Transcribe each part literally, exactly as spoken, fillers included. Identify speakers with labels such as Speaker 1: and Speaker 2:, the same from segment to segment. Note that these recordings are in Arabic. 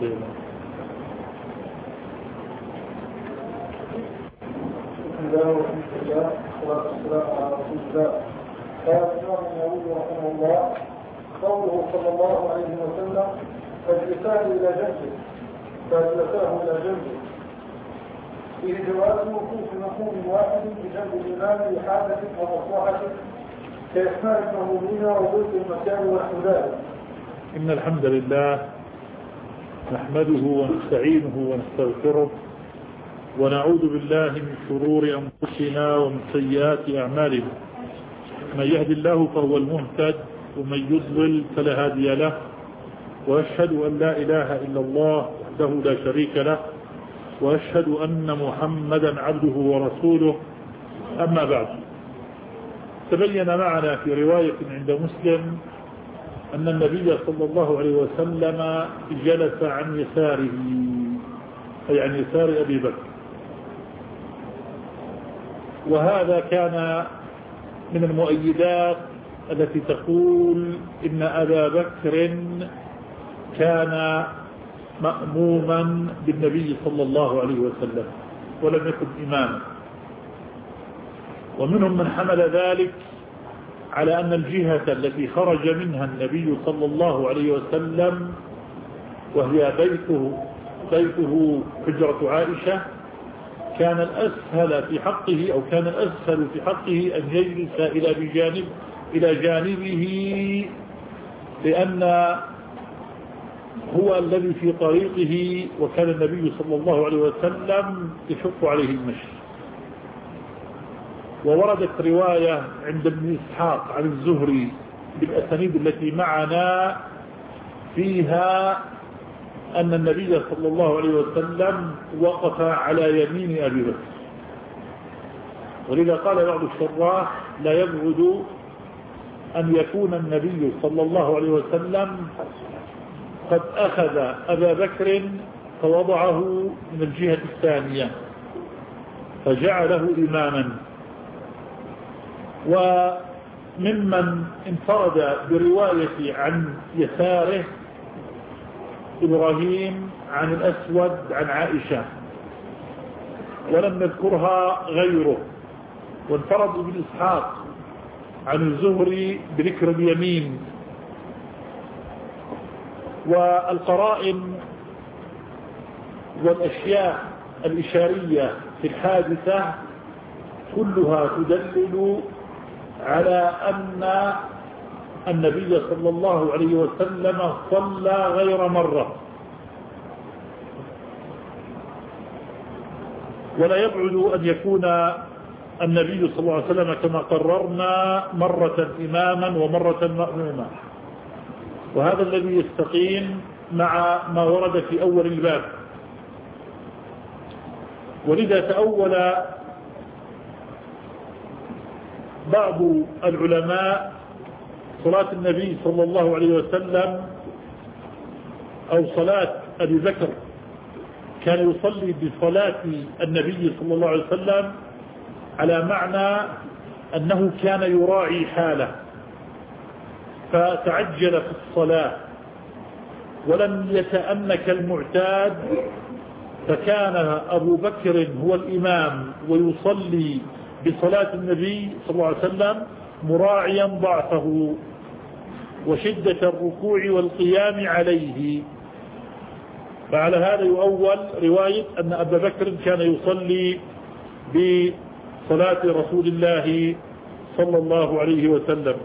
Speaker 1: الله.
Speaker 2: بسم الله والحمد لله والصلاة والسلام على رسول الله. قال الإمام النووي رحمه الله: قوله صلى الله عليه وسلم: فاجلساه إلى جنبه، فاجلساه إلى جنبه، فيه جواز وقوف مقوم واحد بجنب الإمام لحاجة ومصلحة كإحماء المأمومين وضيق المكان ونحو ذلك.
Speaker 1: إن الحمد لله نحمده ونستعينه ونستغفره ونعوذ بالله من شرور أنفسنا ومن سيئات أعمالنا. من يهد الله فهو المهتد ومن يضلل فلا هادي له، وأشهد أن لا إله إلا الله وحده لا شريك له، وأشهد أن محمدا عبده ورسوله. أما بعد، تبين معنا في رواية عند مسلم أن النبي صلى الله عليه وسلم جلس عن يساره، أي عن يسار أبي بكر، وهذا كان من المؤيدات التي تقول إن أبا بكر كان مأموما بالنبي صلى الله عليه وسلم ولم يكن إماما. ومنهم من حمل ذلك على أن الجهة التي خرج منها النبي صلى الله عليه وسلم وهي بيته بيته حجرة عائشة كان الأسهل في حقه أو كان الأسهل في حقه أن يجلس إلى بجانب إلى جانبه، لأن هو الذي في طريقه، وكان النبي صلى الله عليه وسلم يشق عليه المشي. ووردت رواية عند ابن إسحاق عن الزهري بالأسانيد التي معنا فيها أن النبي صلى الله عليه وسلم وقف على يمين أبي بكر، ولذا قال بعض الشراح: لا يبعد أن يكون النبي صلى الله عليه وسلم قد أخذ أبا بكر فوضعه من الجهة الثانية فجعله إماما. وممن انفرد برواية عن يساره إبراهيم عن الأسود عن عائشة، ولم نذكرها غيره. وانفرد ابن إسحاق عن الزهري بذكر اليمين. والقرائن والأشياء الإشارية في الحادثة كلها تدلل على أن النبي صلى الله عليه وسلم صلى غير مرة. ولا يبعد أن يكون النبي صلى الله عليه وسلم كما قررنا مرة إماما ومرة مأموما، وهذا الذي يستقيم مع ما ورد في أول الباب. ولذا تأول بعض العلماء صلاة النبي صلى الله عليه وسلم أو صلاة أبي بكر، كان يصلي بصلاة النبي صلى الله عليه وسلم على معنى أنه كان يراعي حاله فتعجل في الصلاة ولم يتأنك المعتاد، فكان أبو بكر هو الإمام ويصلي بصلاة النبي صلى الله عليه وسلم مراعيا ضعفه وشدة الركوع والقيام عليه. فعلى هذا يؤول رواية أن أبا بكر كان يصلي بصلاة رسول الله صلى الله عليه وسلم.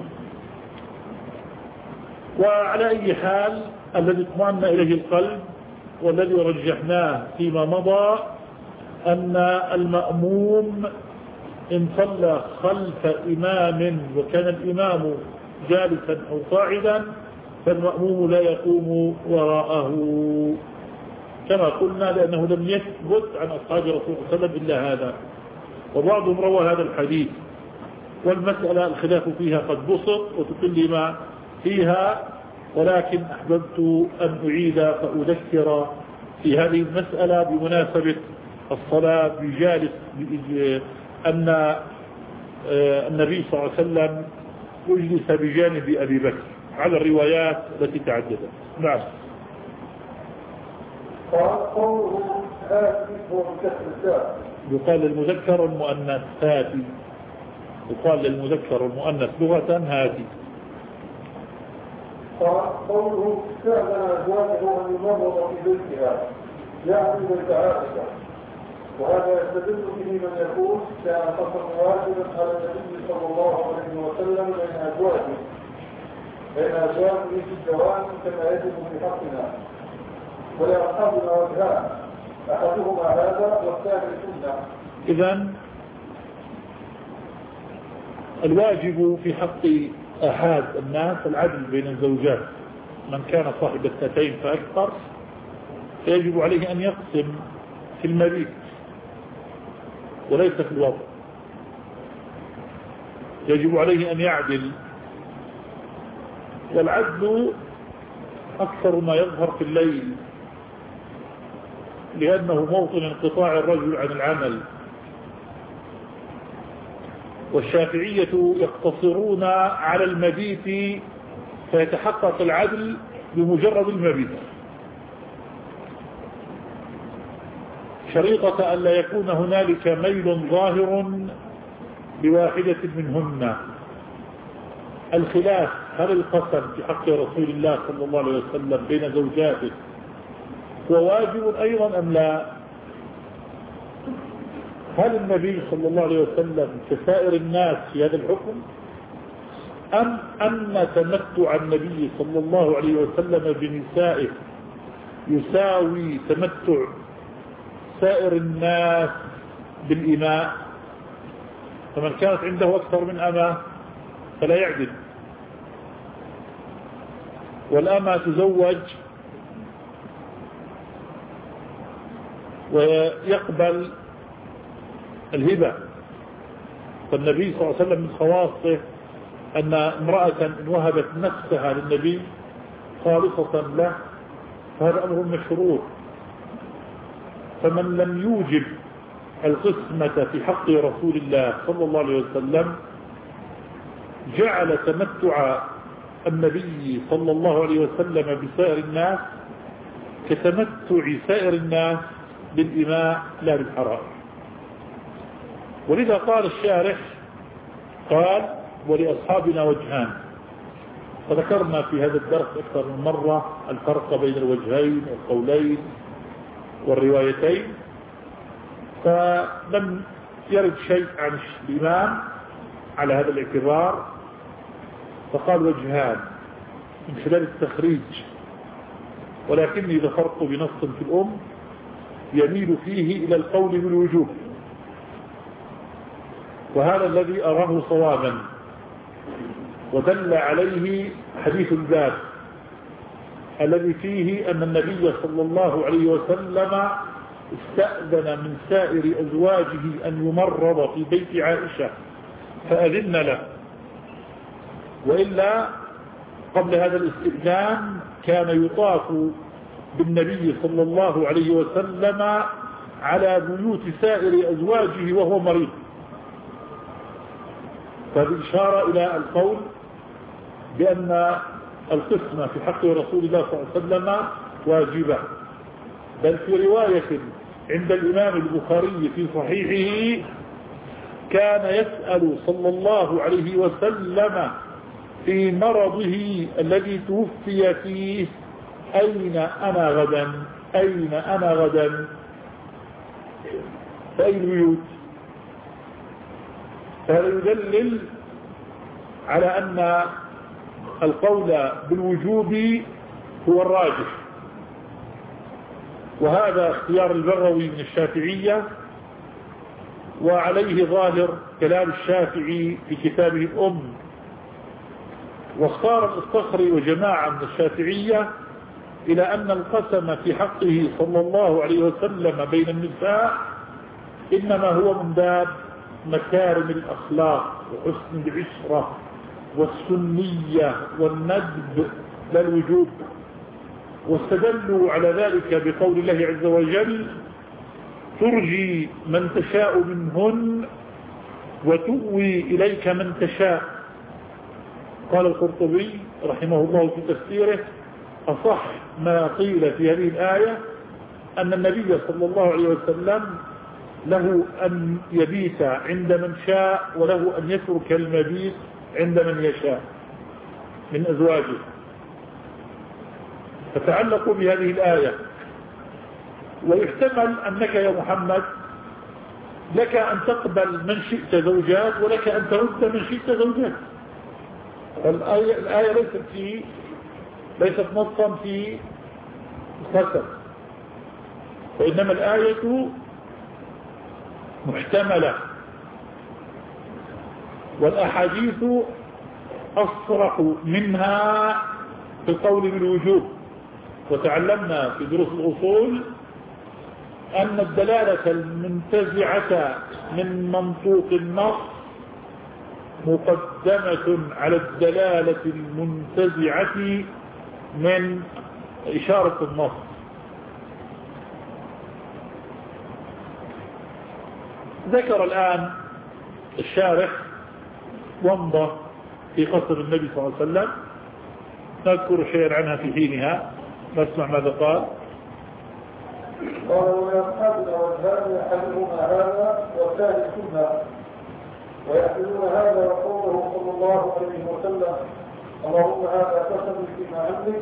Speaker 1: وعلى أي حال، الذي اطمأن إليه القلب والذي رجحناه فيما مضى أن المأموم إن صلى خلف إمام وكان الإمام جالسا أو قاعدا فالمأموم لا يقوم وراءه، كما قلنا، لأنه لم يثبت عن أصحاب رسول الله صلى الله عليه وسلم إلا هذا. وبعضهم روى هذا الحديث، والمسألة الخلاف فيها قد بسط وتقل ما فيها، ولكن أحببت أن أعيد فأذكر في هذه المسألة بمناسبة الصلاة بجالس أن النبي صلى الله عليه وسلم يجلس بجانب أبي بكر على الروايات التي تعددت. نعم.
Speaker 2: قال قوله هاتي هو بكسر التاء.
Speaker 1: يقال للمذكر المؤنث هاتي، يقال للمذكر المؤنث لغة هاتي.
Speaker 2: قال قوله استأذن أزواجه أن يمرض في بيتها يعني بيت عائشة، وهذا يستدل به من يقول كان قصر واجبا على النبي صلى الله عليه وسلم بين أزواجه بين أزواجه في الجواز كما يجب في حقنا، ولأصحابنا وجهان أحدهما هذا والثاني سنة.
Speaker 1: إذن الواجب في حق أحد الناس العدل بين الزوجات، من كان صاحب اثنتين فأكثر فيجب عليه أن يقسم في المبيت وليس في الوضع، يجب عليه أن يعدل، والعدل أكثر ما يظهر في الليل لأنه موطن انقطاع الرجل عن العمل. والشافعية يقتصرون على المبيت فيتحقق العدل بمجرد المبيت، شريطة أن لا يكون هنالك ميل ظاهر بواحدة منهن. الخلاف هل القسم في حق رسول الله صلى الله عليه وسلم بين زوجاته هو واجب أيضا أم لا؟ هل النبي صلى الله عليه وسلم كسائر الناس في هذا الحكم، أم أن تمتع النبي صلى الله عليه وسلم بنسائه يساوي تمتع سائر الناس بالإماء؟ فمن كانت عنده أكثر من أمة فلا يعدل، والأمة تزوج ويقبل الهبة. فالنبي صلى الله عليه وسلم من خواصه أن امرأة إن وهبت نفسها للنبي خالصة له فهذا أمر مشروع. فمن لم يوجب القسمة في حق رسول الله صلى الله عليه وسلم جعل تمتع النبي صلى الله عليه وسلم بسائر الناس كتمتع سائر الناس بالإماء لا بالحرام. ولذا قال الشارح قال ولأصحابنا وجهان، وذكرنا في هذا الدرس أكثر من مرة الفرق بين الوجهين والقولين والروايتين، فلم يرد شيء عن الإمام على هذا الاعتبار، فقال وجهان من خلال التخريج، ولكني ذكرت بنص في الأم يميل فيه إلى القول بالوجوب، وهذا الذي أراه صوابا، ودل عليه حديث الباب الذي فيه أن النبي صلى الله عليه وسلم استأذن من سائر أزواجه أن يمرض في بيت عائشة فأذن له، وإلا قبل هذا الاستئذان كان يطاف بالنبي صلى الله عليه وسلم على بيوت سائر أزواجه وهو مريض. فهذه إشارة إلى القول بأن القسمة في حق رسول الله صلى الله عليه وسلم واجبة. بل في رواية عند الإمام البخاري في صحيحه كان يسأل صلى الله عليه وسلم في مرضه الذي توفي فيه أين أنا غدا، أين أنا غدا، فأي البيوت. فهذا يدلل على أن القول بالوجوب هو الراجح، وهذا اختيار البغوي من الشافعية، وعليه ظاهر كلام الشافعي في كتابه الأم. واختار الصخري وجماعة من الشافعية إلى أن القسم في حقه صلى الله عليه وسلم بين النساء إنما هو من باب مكارم الأخلاق وحسن العشرة والسنية والندب لا الوجوب. واستدلوا على ذلك بقول الله عز وجل ترجي من تشاء منهن وتؤوي إليك من تشاء. قال القرطبي رحمه الله في تفسيره أصح ما قيل في هذه الآية أن النبي صلى الله عليه وسلم له أن يبيت عند من شاء وله أن يترك المبيت عند من يشاء من أزواجه. فتعلقوا بهذه الآية. ويحتمل أنك يا محمد لك أن تقبل من شئت زوجات ولك أن ترد من شئت زوجات. فالآية الآية ليست في ليست نصا في القسم، وإنما الآية محتملة، والأحاديث أصرح منها في القول بالوجوب. وتعلمنا في دروس الأصول أن الدلالة المنتزعة من منطوق النص مقدمة على الدلالة المنتزعة من إشارة النص. ذكر الآن الشارح ومضة في قصر النبي صلى الله عليه وسلم، نذكر شيئا عنها في حينها، نسمع ماذا قال.
Speaker 2: قال ويصحبنا والهان يحملون هذا وثالثنا ويحملون هذا وقوله صلى الله عليه وسلم اللهم هذا قسم فيما عندك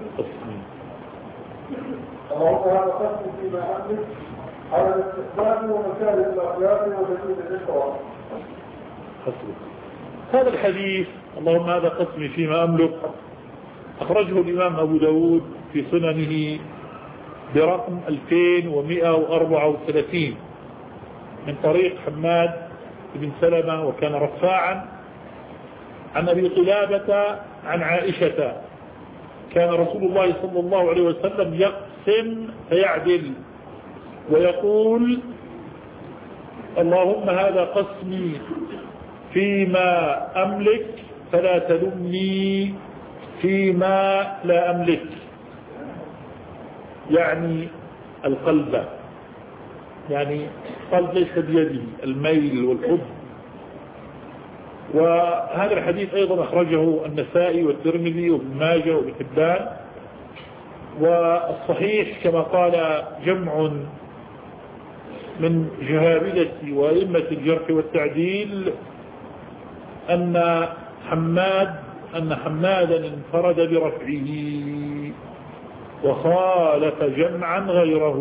Speaker 2: اللهم هذا قسم فيما عندك على الاستخدام ومكاره الأخلاق ودليل الإشراف.
Speaker 1: هذا الحديث اللهم هذا قسمي فيما أملك أخرجه الإمام أبو داود في سننه برقم ألفين ومئة وأربعة وثلاثين من طريق حماد بن سلمة وكان رفاعا عن أبي قلابة عن عائشة كان رسول الله صلى الله عليه وسلم يقسم فيعدل ويقول اللهم هذا قسمي فيما أملك فلا تلمني فيما لا أملك، يعني القلب، يعني قلب ليس بيده، الميل والحب. وهذا الحديث أيضا أخرجه النسائي والترمذي وابن ماجه وابن حبان. والصحيح كما قال جمع من جهابذة وأئمة الجرح والتعديل أن حماد أن حمادا انفرد برفعه وخالف جمعا غيره،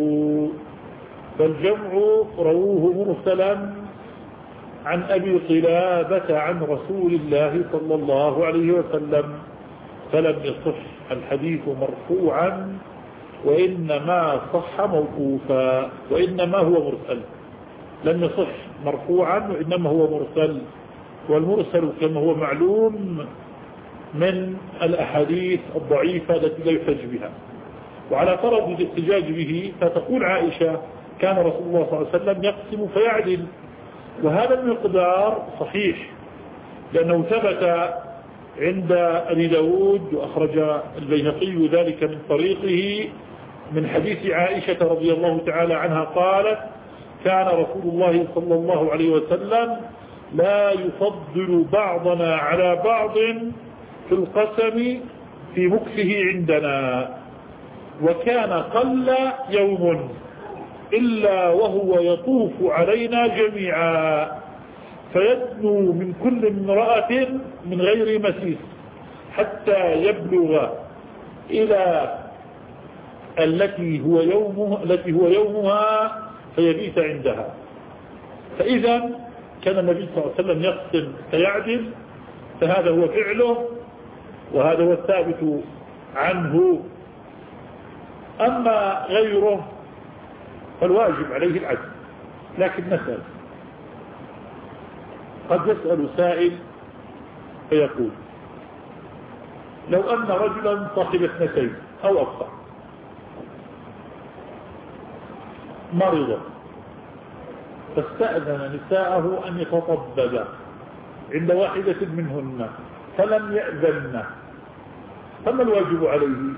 Speaker 1: فالجمع رووه مرسلا عن أبي قلابة عن رسول الله صلى الله عليه وسلم، فلم يصح الحديث مرفوعا وإنما صح موقوفا، وإنما هو مرسل. لم يصح مرفوعا وإنما هو مرسل، والمرسل كما هو معلوم من الأحاديث الضعيفة التي لا يحتج بها. وعلى طرد الاحتجاج به فتقول عائشة كان رسول الله صلى الله عليه وسلم يقسم فيعدل، وهذا المقدار صحيح لأنه ثبت عند أبي داود وأخرج البيهقي ذلك من طريقه من حديث عائشة رضي الله تعالى عنها قالت كان رسول الله صلى الله عليه وسلم لا يفضل بعضنا على بعض في القسم في مكثه عندنا، وكان قل يوم إلا وهو يطوف علينا جميعا فيدنو من كل امرأة من غير مسيس حتى يبلغ إلى التي هو يومها التي هو يومها فيبيت عندها. فإذا كان النبي صلى الله عليه وسلم يقسم فيعدل، فهذا هو فعله وهذا هو الثابت عنه. أما غيره فالواجب عليه العدل. لكن نسأل، قد يسأل سائل فيقول لو أن رجلا صاحب اثنتين أو أكثر مرض فاستأذن نساءه أن يتطبب عند واحدة منهن فلم يأذن، فما الواجب عليه؟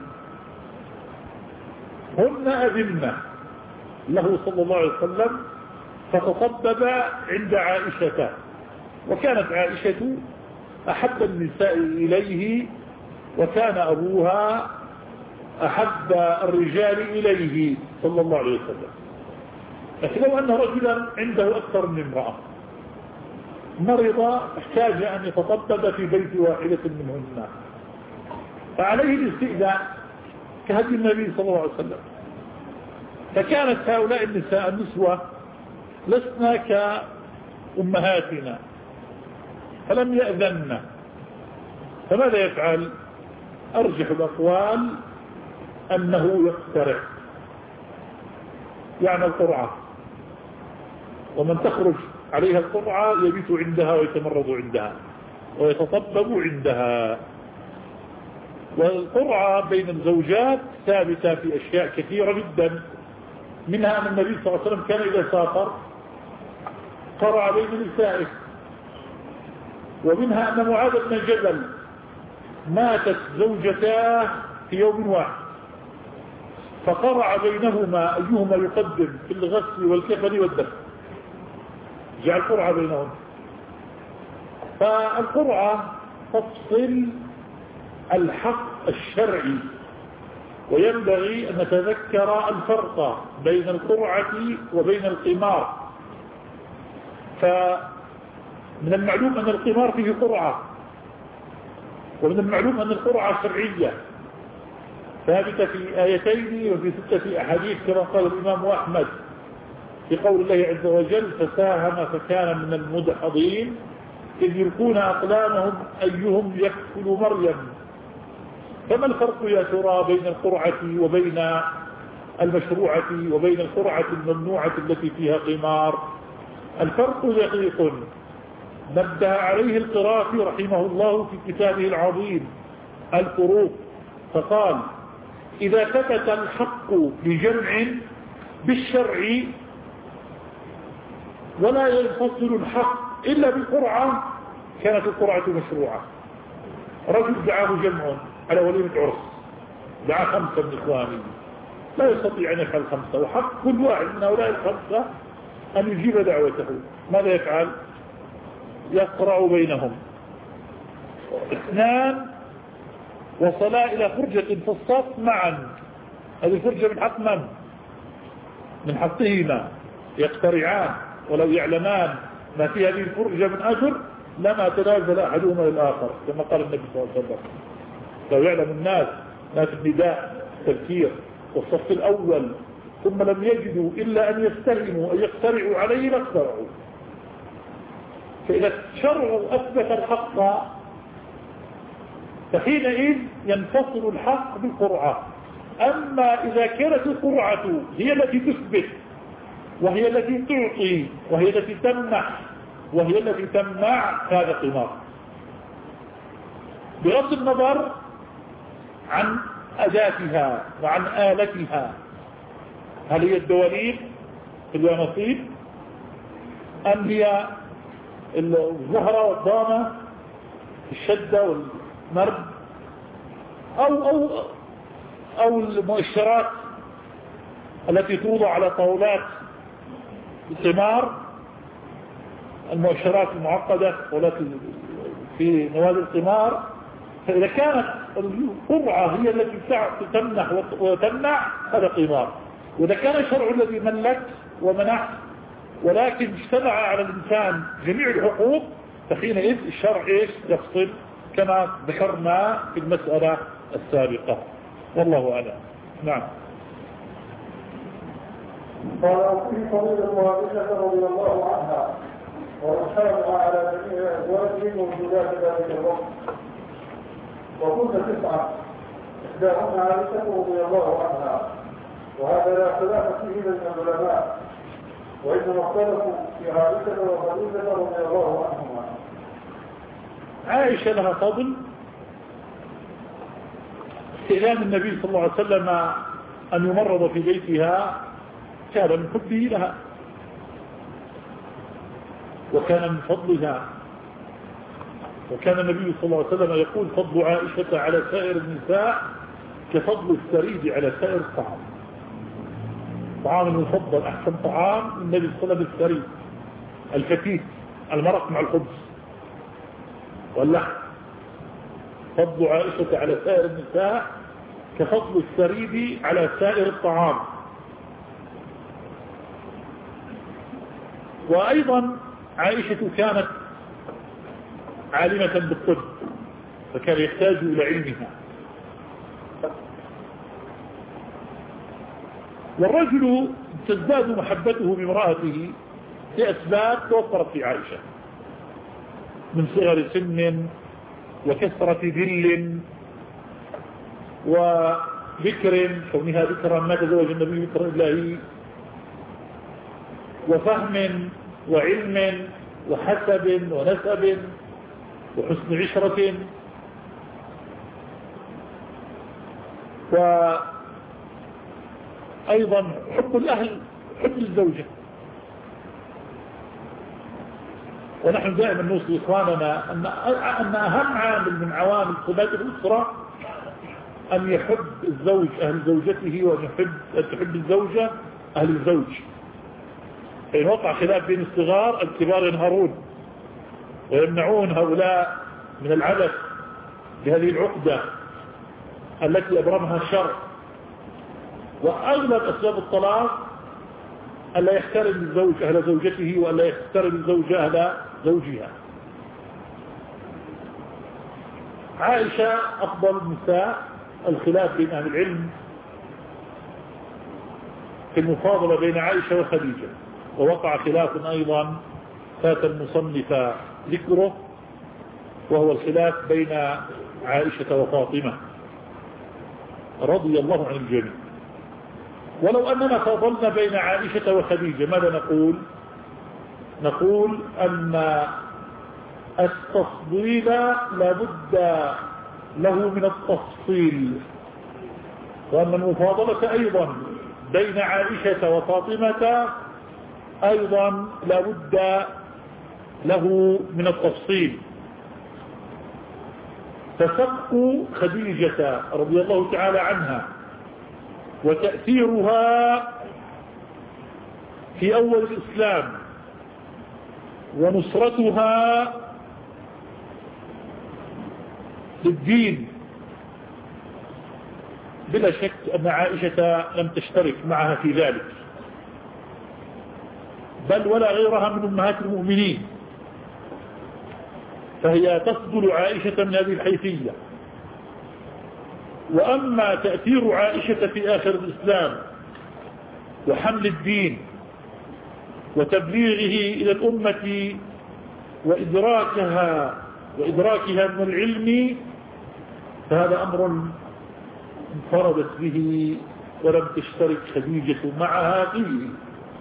Speaker 1: هن أذن له صلى الله عليه وسلم فتطبب عند عائشة، وكانت عائشة أحب النساء إليه، وكان أبوها أحب الرجال إليه صلى الله عليه وسلم. لكن لو أن رجلا عنده أكثر من امرأة مرض احتاج أن يتطبب في بيت واحدة منهن، فعليه الاستئذان كهدي النبي صلى الله عليه وسلم. فكانت هؤلاء النساء النسوة لسنا كأمهاتنا فلم يأذن، فماذا يفعل؟ أرجح الأقوال أنه يقترع، يعني القرعة، ومن تخرج عليها القرعة يبيت عندها ويتمرض عندها ويتطبب عندها. والقرعة بين الزوجات ثابتة في أشياء كثيرة جدا، منها أن النبي صلى الله عليه وسلم كان إذا سافر قرع بين نسائه، ومنها أن معاذ بن جبل ماتت زوجتاه في يوم واحد فقرع بينهما أيهما يقدم في الغسل والكفن والدفن، جعل قرعة بينهم. فالقرعة تفصل الحق الشرعي، وينبغي أن نتذكر الفرق بين القرعة وبين القمار. فمن المعلوم أن القمار فيه قرعة، ومن المعلوم أن القرعة شرعية ثابتة في آيتين وفي ستة أحاديث كما قال الإمام أحمد في قول الله عز وجل: فساهم فكان من المدحضين إذ يلقون أقلامهم أيهم يكفل مريم. فما الفرق يا ترى بين القرعة وبين المشروعة وبين القرعة الممنوعة التي فيها قمار؟ الفرق دقيق نبه عليه القرافي رحمه الله في كتابه العظيم الفروق، فقال: إذا ثبت الحق بجمع بالشرع ولا ينفصل الحق إلا بالقرعة كانت القرعة مشروعة. رجل دعاه جمع على وليمة عرس، دعا خمسة من إخوانه لا يستطيع أن يفعل خمسة، وحق كل واحد من هؤلاء الخمسة أن يجيب دعوته. ماذا يفعل؟ يقرع بينهم. اثنان وصلا إلى فرجة في الصف معا، هذه الفرجة من حق من؟ من حقهما، يقترعان، ولو يعلمان ما في هذه الفرجة من أجر لما تنازل أحدهما للآخر كما قال النبي صلى الله عليه وسلم. لو يعلم الناس ناس النداء التذكير والصف الأول ثم لم يجدوا إلا أن يستلموا أن يقترعوا عليه لاقترعوا. فإذا الشرع أثبت الحق فحينئذ ينفصل الحق بالقرعة. أما إذا كانت القرعة هي التي تثبت وهي التي تعطي وهي التي تمنح وهي التي تمنع هذا قمار، بغض النظر عن أداتها وعن آلتها. هل هي الدواليب في اليانصيب أم هي الزهرة والضامة الشدة والمرد أو, أو, أو المؤشرات التي توضع على طاولات القمار، المؤشرات المعقدة والتي في نوادي القمار. فإذا كانت القرعة هي التي تمنح وتمنع هذا قمار. وإذا كان الشرع الذي ملك ومنح ولكن اجتمع على الإنسان جميع الحقوق فحينئذ الشرع إيش يفصل كما ذكرنا في المسألة السابقة. والله أعلم. نعم.
Speaker 2: قال وفيه فضيلة عائشة رضي الله عنها وإرشادها على جميع أزواجه ووجودات ذلك الوقت، وكنت تسعة إحداهن عائشة رضي الله عنها، وهذا لا خلاف فيه بين العلماء، وإنما اختلفوا في عائشة وخديجة رضي الله عنهما.
Speaker 1: عائشة لها فضل استئذان النبي صلى الله عليه وسلم أن يمرض في بيتها كان من حبه لها وكان من فضلها. وكان النبي صلى الله عليه وسلم يقول: فضل عائشة على سائر النساء كفضل السريد على سائر الطعام. طعام المفضل أحسن طعام النبي صلى الله عليه وسلم السريد الفتيت المرق مع الخبز واللحم. فضل عائشة على سائر النساء كفضل الثريد على سائر الطعام. وأيضا عائشة كانت عالمة بالطب، فكان يحتاج إلى علمها. والرجل تزداد محبته بامرأته لأسباب توفرت في عائشة من صغر سن وكثرة ذل وذكر، كونها ذكرا ما تزوج النبي ذكر إلا هي، وفهم وعلم وحسب ونسب وحسن عشرة، وأيضا حب الأهل، حب الزوجة. ونحن دائما نوصي إخواننا أن أن أهم عامل من عوامل ثبات الأسرة أن يحب الزوج أهل زوجته، وأن يحب أن تحب الزوجة أهل الزوج. فإن وقع خلاف بين الصغار الكبار ينهرون ويمنعون هؤلاء من العبث بهذه العقدة التي أبرمها الشر. وأغلب أسباب الطلاق ألا يحترم الزوج أهل زوجته، وألا يحترم الزوجة أهل زوجها. عائشة أفضل النساء. الخلاف بين أهل العلم في المفاضلة بين عائشة وخديجة، ووقع خلاف أيضا فات المصنف ذكره، وهو الخلاف بين عائشة وفاطمة رضي الله عن الجميع. ولو أننا فاضلنا بين عائشة وخديجة ماذا نقول؟ نقول أن التفضيل لابد له من التفصيل، وأن المفاضلة أيضا بين عائشة وفاطمة أيضا لابد له من التفصيل. فسبق خديجة رضي الله تعالى عنها وتأثيرها في أول الإسلام ونصرتها للدين، بلا شك أن عائشة لم تشترك معها في ذلك، بل ولا غيرها من أمهات المؤمنين، فهي تفضل عائشة من هذه الحيثية. وأما تأثير عائشة في آخر الإسلام وحمل الدين وتبليغه إلى الأمة وإدراكها وإدراكها من العلم، فهذا أمر انفردت به ولم تشترك خديجة معها فيه.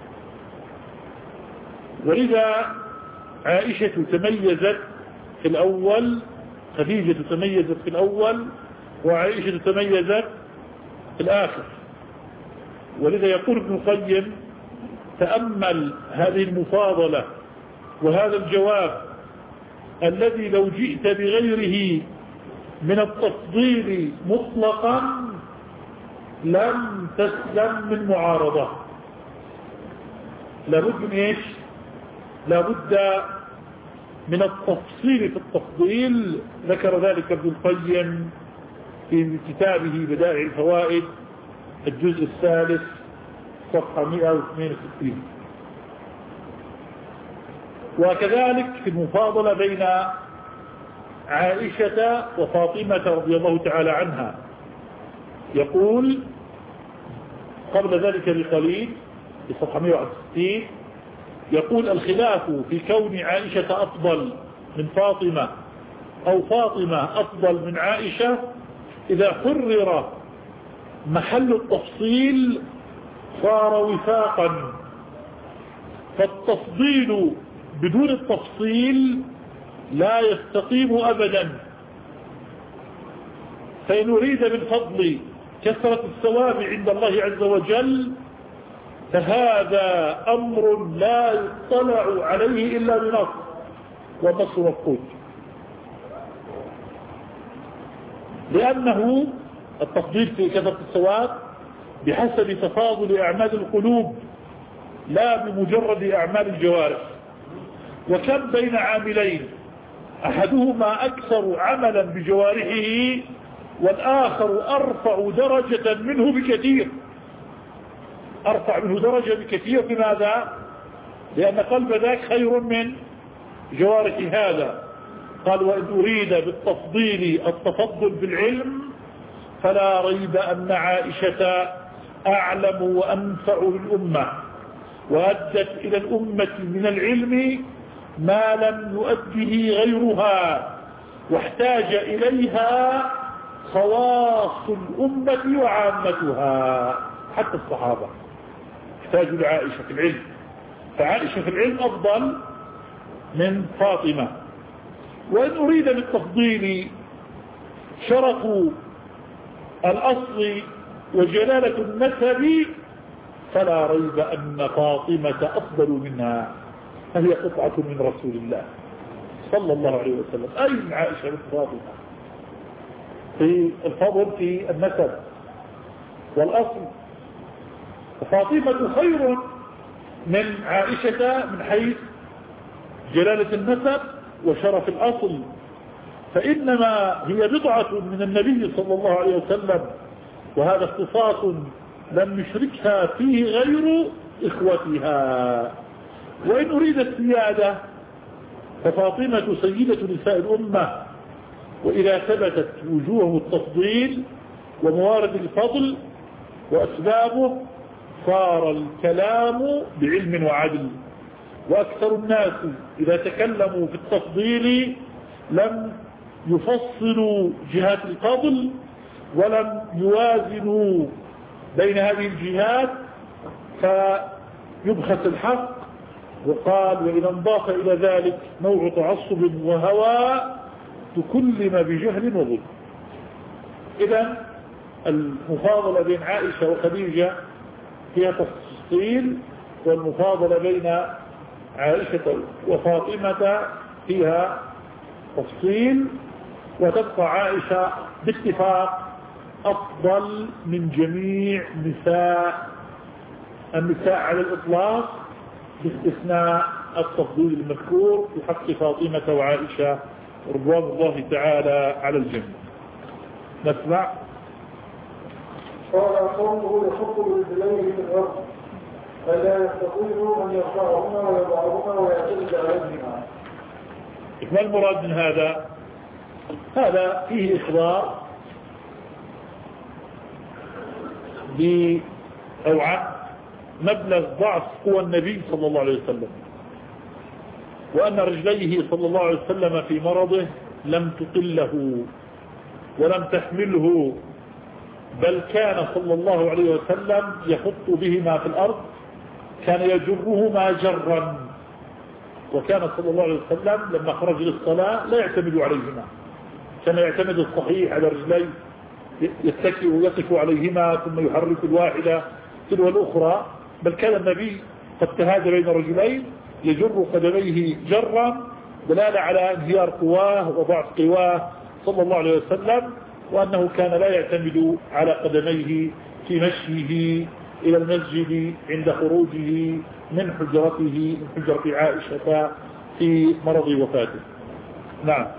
Speaker 1: ولذا عائشة تميزت في الأول، خديجة تميزت في الأول، وعائشة تميزت في الآخر. ولذا يقول ابن القيم: تأمل هذه المفاضلة وهذا الجواب الذي لو جئت بغيره من التفضيل مطلقا لم تسلم من معارضة. لابد من ايش؟ لابد من التفصيل في التفضيل. ذكر ذلك ابن القيم في كتابه بدائع الفوائد الجزء الثالث صفحة مئة واثنين وستين. وكذلك في المفاضلة بين عائشة وفاطمة رضي الله تعالى عنها يقول قبل ذلك بقليل في صفحة مئة وواحد وستين، يقول: الخلاف في كون عائشة أفضل من فاطمة أو فاطمة أفضل من عائشة إذا حرر محل التفصيل صار وفاقا. فالتفضيل بدون التفصيل لا يستقيم أبدا. فإن أريد بالفضل كثرة الثواب عند الله عز وجل فهذا أمر لا يطلع عليه إلا بنص، والنص مفقود، لأنه التفضيل في كثرة الثواب بحسب تفاضل أعمال القلوب لا بمجرد أعمال الجوارح. وكم بين عاملين أحدهما أكثر عملا بجوارحه والآخر أرفع درجة منه بكثير، أرفع منه درجة بكثير. لماذا؟ لأن قلب ذاك خير من جوارح هذا. قال وإن أريد بالتفضيل التفضل بالعلم فلا ريب أن عائشة أعلم وأنفع للأمة، وأدت إلى الأمة من العلم ما لم يؤده غيرها، واحتاج إليها خواص الأمة وعامتها، حتى الصحابة احتاجوا لعائشة في العلم. فعائشة في العلم أفضل من فاطمة. وإن أريد بالتفضيل شرف الأصل وجلالة النسب فلا ريب أن فاطمة أفضل منها، فهي قطعة من رسول الله صلى الله عليه وسلم. أين عائشة بنت فاطمة في الفضل في النسب والأصل؟ فاطمة خير من عائشة من حيث جلالة النسب وشرف الأصل، فإنما هي بضعة من النبي صلى الله عليه وسلم، وهذا اختصاص لم يشركها فيه غير إخوتها. وإن أريد السيادة ففاطمة سيدة نساء الأمة، وإذا ثبتت وجوه التفضيل وموارد الفضل وأسبابه صار الكلام بعلم وعدل. وأكثر الناس إذا تكلموا في التفضيل لم يفصلوا جهات الفضل ولم يوازنوا بين هذه الجهات فيبخس الحق. وقال وإذا انضاف إلى ذلك نوع تعصب وهوى تكلم بجهل وظلم. إذن المفاضلة بين عائشة وخديجة فيها تفصيل، والمفاضلة بين عائشة وفاطمة فيها تفصيل، وتبقى عائشة باتفاق أفضل من جميع نساء النساء على الإطلاق باستثناء التفضيل المذكور في حق فاطمة وعائشة رضوان الله تعالى على الجميع. نسمع.
Speaker 2: قال قوله يحط برجليه في الأرض فلا يستطيع أن يرفعهما ويضعهما ويعتمد عليهما.
Speaker 1: ما المراد من هذا؟ هذا فيه إخبار ب أو عن مبلغ ضعف قوى النبي صلى الله عليه وسلم، وأن رجليه صلى الله عليه وسلم في مرضه لم تقله ولم تحمله، بل كان صلى الله عليه وسلم يخط بهما في الأرض، كان يجرهما جرا. وكان صلى الله عليه وسلم لما خرج للصلاة لا يعتمد عليهما، كان يعتمد الصحيح على رجليه، يتكئ ويقف عليهما ثم يحرك الواحدة تلو الأخرى، بل كان النبي قد تهاد بين رجلين يجر قدميه جرا دلالة على انهيار قواه وضعف قواه صلى الله عليه وسلم، وأنه كان لا يعتمد على قدميه في مشيه إلى المسجد عند خروجه من حجرته من حجرة عائشة في مرض وفاته. نعم.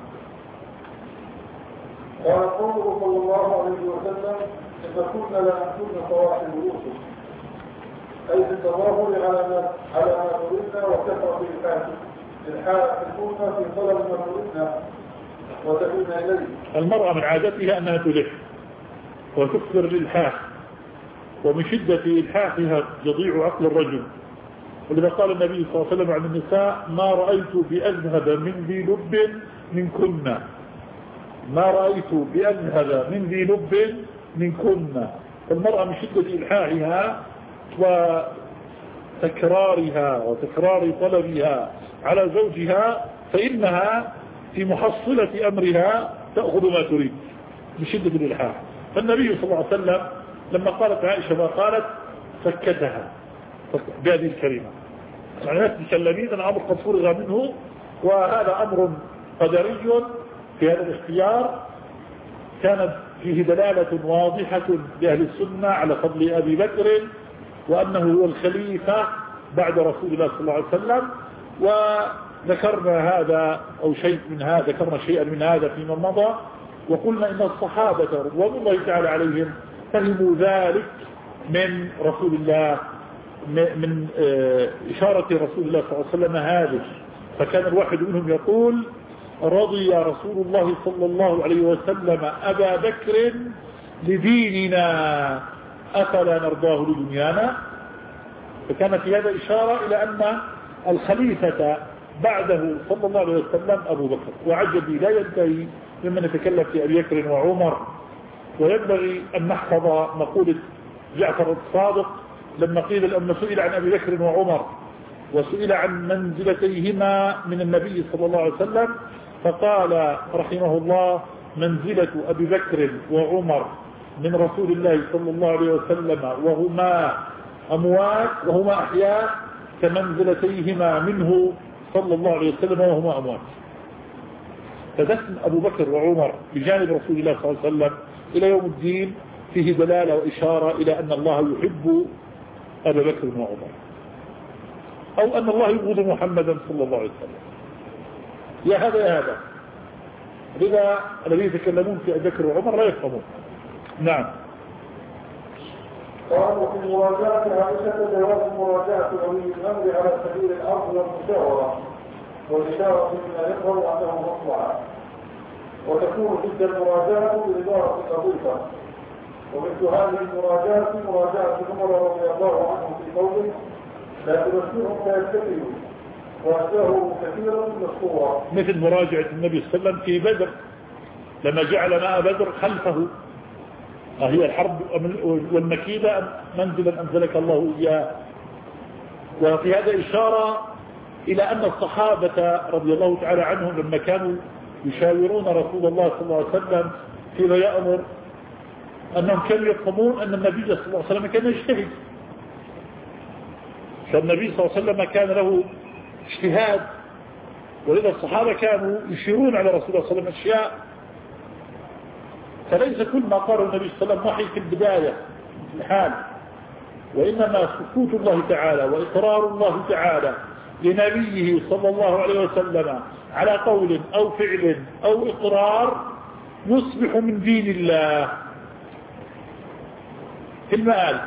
Speaker 2: قال قوله صلى الله عليه وسلم إذا كنا لا نكون صواحب يوسف، أي في التظاهر على ما على ما تريدنا وكثرة الحاكم الحاكمون في طلب ما تريدنا وتكون إليه.
Speaker 1: المرأة من عادتها أنها تلح وتكثر للحاح، ومن شدة إلحاحها يضيع عقل الرجل. ولذا قال النبي صلى الله عليه وسلم عن النساء ما رأيت بأذهب من ذي لب من كنا، ما رأيت بأذهب من ذي لب من كنا. المرأة من شدة إلحاحها وتكرارها وتكرار طلبها على زوجها فإنها في محصلة أمرها تأخذ ما تريد من شدة الإلحاح. فالنبي صلى الله عليه وسلم لما قالت عائشة ما قالت سكتها بهذه الكلمة، يعني لا تتكلمين، الأمر قد فرغ منه، وهذا أمر قدري في هذا الاختيار كانت فيه دلالة واضحة لأهل السنة على فضل أبي بكر وأنه هو الخليفة بعد رسول الله صلى الله عليه وسلم. وذكرنا هذا أو شيء من هذا ذكرنا شيئا من هذا فيما مضى، وقلنا إن الصحابة رضوان الله تعالى عليهم فهموا ذلك من رسول الله، من إشارة رسول الله صلى الله عليه وسلم هذه. فكان الواحد منهم يقول رضي رسول الله صلى الله عليه وسلم أبا بكر لديننا أفلا نرضاه لدنيانا. فكان في هذا إشارة إلى أن الخليفة بعده صلى الله عليه وسلم أبو بكر. وعجبي لا ينتهي ممن يتكلم في أبي بكر وعمر، وينبغي أن نحفظ مقولة جعفر الصادق لما قيل لما سئل عن أبي بكر وعمر وسئل عن منزلتيهما من النبي صلى الله عليه وسلم، فقال رحمه الله منزلة أبي بكر وعمر من رسول الله صلى الله عليه وسلم وهما أموات وهما أحياء كمنزلتيهما منه صلى الله عليه وسلم وهما أموات. فدفن أبو بكر وعمر بجانب رسول الله صلى الله عليه وسلم إلى يوم الدين فيه دلالة وإشارة إلى أن الله يحب أبا بكر وعمر، أو أن الله يبغض محمدا صلى الله عليه وسلم. يا هذا يا هذا، لذا الذين يتكلمون في أبي بكر وعمر لا يفهمون. نعم.
Speaker 2: قالوا في مراجعة عائشة جواز مراجعة ولي الأمر على سبيل الأرض والمشاورة، والإشارة مما يظهر أنه مطلعا، وتكون تلك المراجعة بإدارة الوظيفة. ومثل هذه المراجعة مراجعة عمر رضي الله عنه في قوله لا تبشرهم فيتكلوا وأشباهه كثيرا من الصور،
Speaker 1: مثل مراجعة النبي صلى الله عليه وسلم في بدر لما جعل ماء بدر خلفه، هي الحرب والمكيدة منزلا أنزلك الله إياه. وفي هذا إشارة إلى أن الصحابة رضي الله تعالى عنهم لما كانوا يشاورون رسول الله صلى الله عليه وسلم فيما يأمر أنهم كانوا يفهمون أن النبي صلى الله عليه وسلم كان يجتهد. فالنبي صلى الله عليه وسلم كان له اجتهاد، ولذا الصحابة كانوا يشيرون على رسول الله صلى الله عليه وسلم أشياء. فليس كل ما قاله النبي صلى الله عليه وسلم وحي في البداية في الحال، وإنما سكوت الله تعالى وإقرار الله تعالى لنبيه صلى الله عليه وسلم على قول أو فعل أو إقرار يصبح من دين الله في المآل،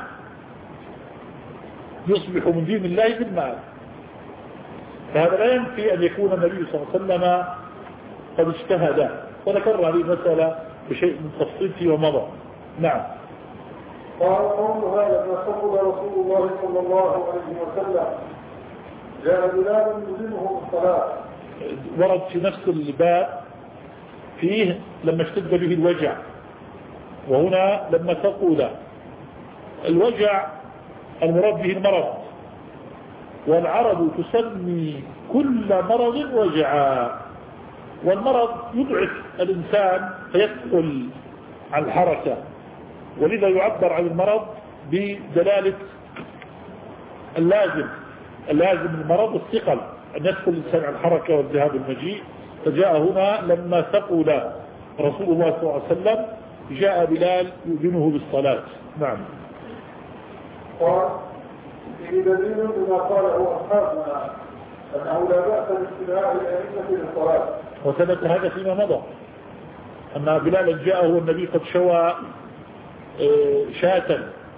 Speaker 1: يصبح من دين الله في المآل. فهذا لا ينفي أن يكون النبي صلى الله عليه وسلم قد اجتهد، وذكر هذه المسألة بشيء من تفصيل فيه ومضى. نعم.
Speaker 2: قال قول هذا ما قبل رسول الله صلى الله عليه وسلم جاء بلال يلزمه الصلاة.
Speaker 1: ورد في نفس الباب فيه لما اشتد به الوجع، وهنا لما تقول الوجع المراد به المرض، والعرب تسمي كل مرض وجعا، والمرض يضعف الإنسان فيثقل عن الحركة، ولذا يعبر عن المرض بدلالة اللازم اللازم المرض الثقل أن يثقل الإنسان عن الحركة والذهاب المجيء. فجاء هنا لما ثقل رسول الله صلى الله عليه وسلم جاء بلال يؤذنه بالصلاة. نعم.
Speaker 2: قال في دليل بما قاله أصحابنا أنه لا بأس باستدعاء الأئمة للصلاة،
Speaker 1: وثبت هذا فيما مضى أن بلال جاءه والنبي قد شوى شاة،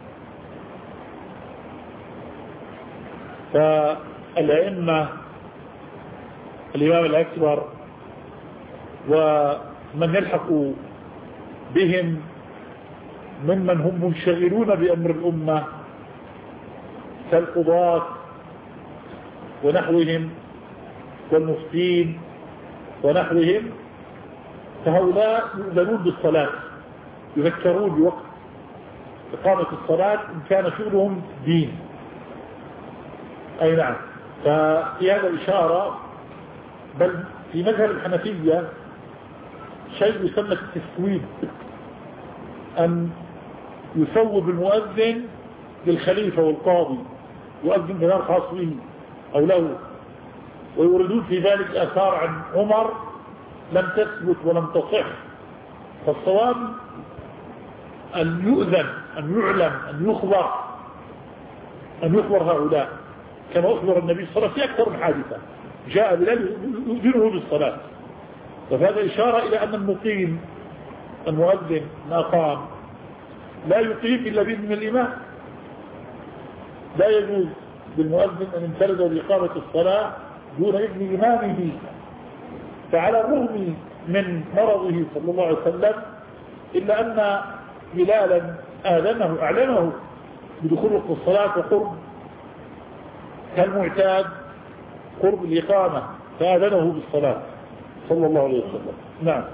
Speaker 1: فالأئمة الإمام الأكبر ومن يلحق بهم ممن هم منشغلون بأمر الأمة كالقضاة ونحوهم والمفتين ونحوهم، فهؤلاء يؤذنون بالصلاة، يذكرون بوقت إقامة الصلاة إن كان شغلهم دين. أي نعم. ففي هذا إشارة، بل في مذهب الحنفية شيء يسمى التسويب، أن يثوب المؤذن للخليفة والقاضي، يؤذن بنار خاص به أو له، ويوردون في ذلك آثار عن عمر لم تثبت ولم تصح. فالصواب أن يؤذن، أن يعلم، أن يخبر أن يخبر هؤلاء كما أخبر النبي صلى الله عليه وسلم في أكثر من حادثة جاء بلال يؤذنه بالصلاة. وهذا إشارة إلى أن المقيم المؤذن أقام لا يقيم إلا بإذن الإمام، لا يجوز للمؤذن أن ينفرد بإقامة الصلاة دون إذن إمامه. فعلى الرغم من مرضه صلى الله عليه وسلم إلا أن بلالا آذنه أعلنه بدخول وقت الصلاة وقرب كالمعتاد قرب الإقامة، فآذنه بالصلاة صلى الله عليه وسلم. نعم.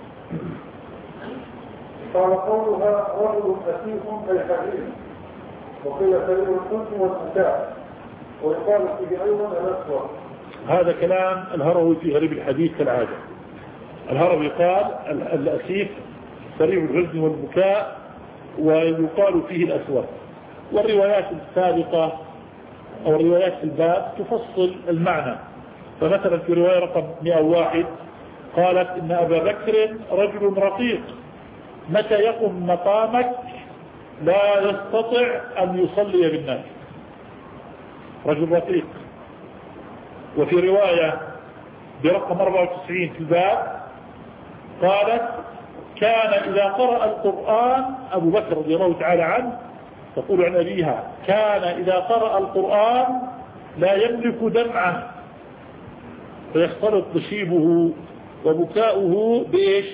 Speaker 2: قال قولها رجل أسيف أي حرير، وقيل سرير الحزن والبكاء، ويقال فيه أيضا الأسود.
Speaker 1: هذا كلام الهروي في غريب الحديث كالعادة. الهروي قال الأسيف سريع الحزن والبكاء، ويقال فيه الأسود. والروايات السابقة أو الروايات في الباب تفصل المعنى. فمثلا في رواية رقم مئة وواحد قالت إن أبا بكر رجل رقيق متى يقم مقامك لا يستطيع أن يصلي بالناس، رجل رقيق. وفي رواية برقم أربعة وتسعين في الباب قالت كان إذا قرأ القرآن أبو بكر رضي الله تعالى عنه تقول عن أبيها كان إذا قرأ القرآن لا يملك دمعه فيختلط نشيبه وبكاؤه بإيش؟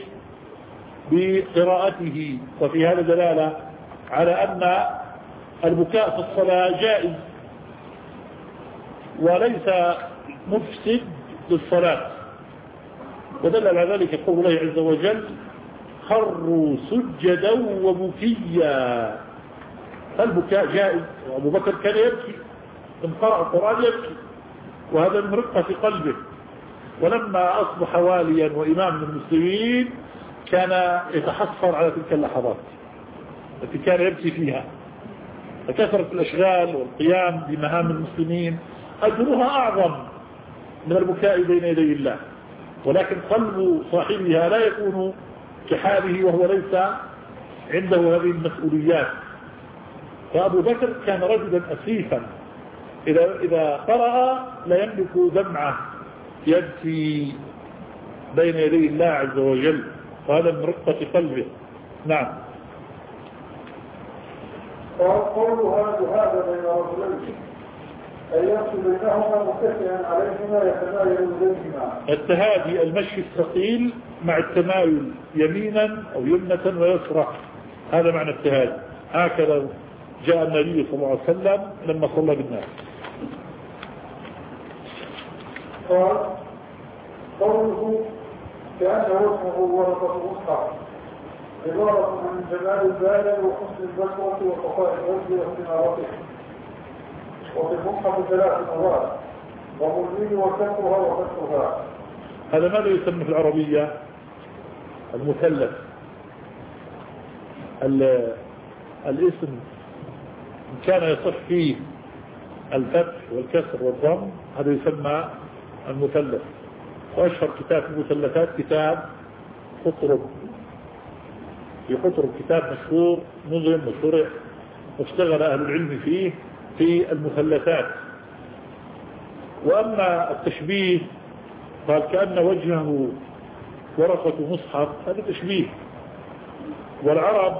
Speaker 1: بقراءته. وفي هذا دلالة على أن البكاء في الصلاة جائز وليس مفسد للصلاة. ودل على ذلك قول الله عز وجل خروا سجدا وبكيا، فالبكاء جائز. وأبو بكر كان يبكي إن قرأ القرآن يبكي، وهذا من رقة في قلبه. ولما أصبح واليا وإمام المسلمين كان يتحسر على تلك اللحظات التي كان يبكي فيها. فكثرة الأشغال والقيام بمهام المسلمين أجرها أعظم من البكاء بين يدي الله، ولكن قلب صاحبها لا يكون كحاله وهو ليس عنده هذه المسؤوليات. فأبو بكر كان رجلا أسيفا إذا, إذا قرأ لا يملك دمعه يبكي بين يدي الله عز وجل، وهذا من رقة قلبه. نعم.
Speaker 2: قولها هذا بين رجلين أي يمشي بينهما متكئا عليهما يتمايل إليهما.
Speaker 1: التهادي المشي الثقيل مع التمايل يمينا أو يمنة ويسرى، هذا معنى التهادي. هكذا جاء النبي صلى الله عليه وسلم لما صلى بالناس.
Speaker 2: قال قوله كأن وجهه ورقة مصحف عبارة عن جمال البال وحسن البشرة وصفاء الوجه واستنارته. وفي المصحف ثلاث مرات ومرمي وكسرها وكسرها.
Speaker 1: هذا ماذا يسمى في العربية؟ المثلث. الاسم إن كان يصح فيه الفتح والكسر والضم هذا يسمى المثلث. وأشهر كتاب المثلثات كتاب قطرب. في قطرب كتاب مشهور نظم وشرع واشتغل أهل العلم فيه في المثلثات. وأما التشبيه قال كأن وجهه ورقة مصحف، هذا تشبيه. والعرب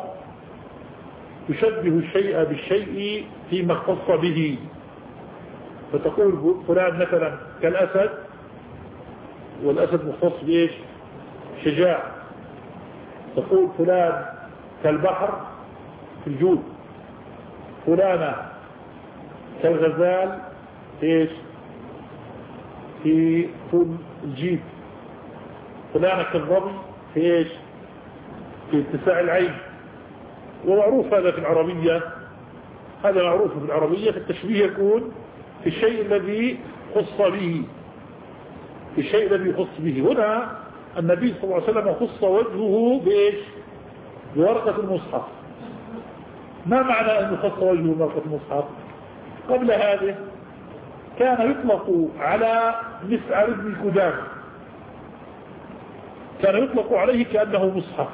Speaker 1: تشبه الشيء بالشيء فيما اختص به، فتقول فلان مثلا كالأسد، والأسد مختص بإيش؟ شجاع. تقول فلان كالبحر في الجود، فلانة كالغزال إيش؟ في طول الجيب، فلانة كالظبي في إيش؟ في اتساع العين. ومعروف هذا في العربية، هذا معروف في العربية. فالتشبيه يكون في الشيء الذي خص به، في الشيء الذي خص به. هنا النبي صلى الله عليه وسلم خص وجهه بإيش؟ بورقة المصحف. ما معنى أن يخص وجهه بورقة المصحف؟ قبل هذه كان يطلق على مسعر بن كدام، كان يطلق عليه كأنه مصحف.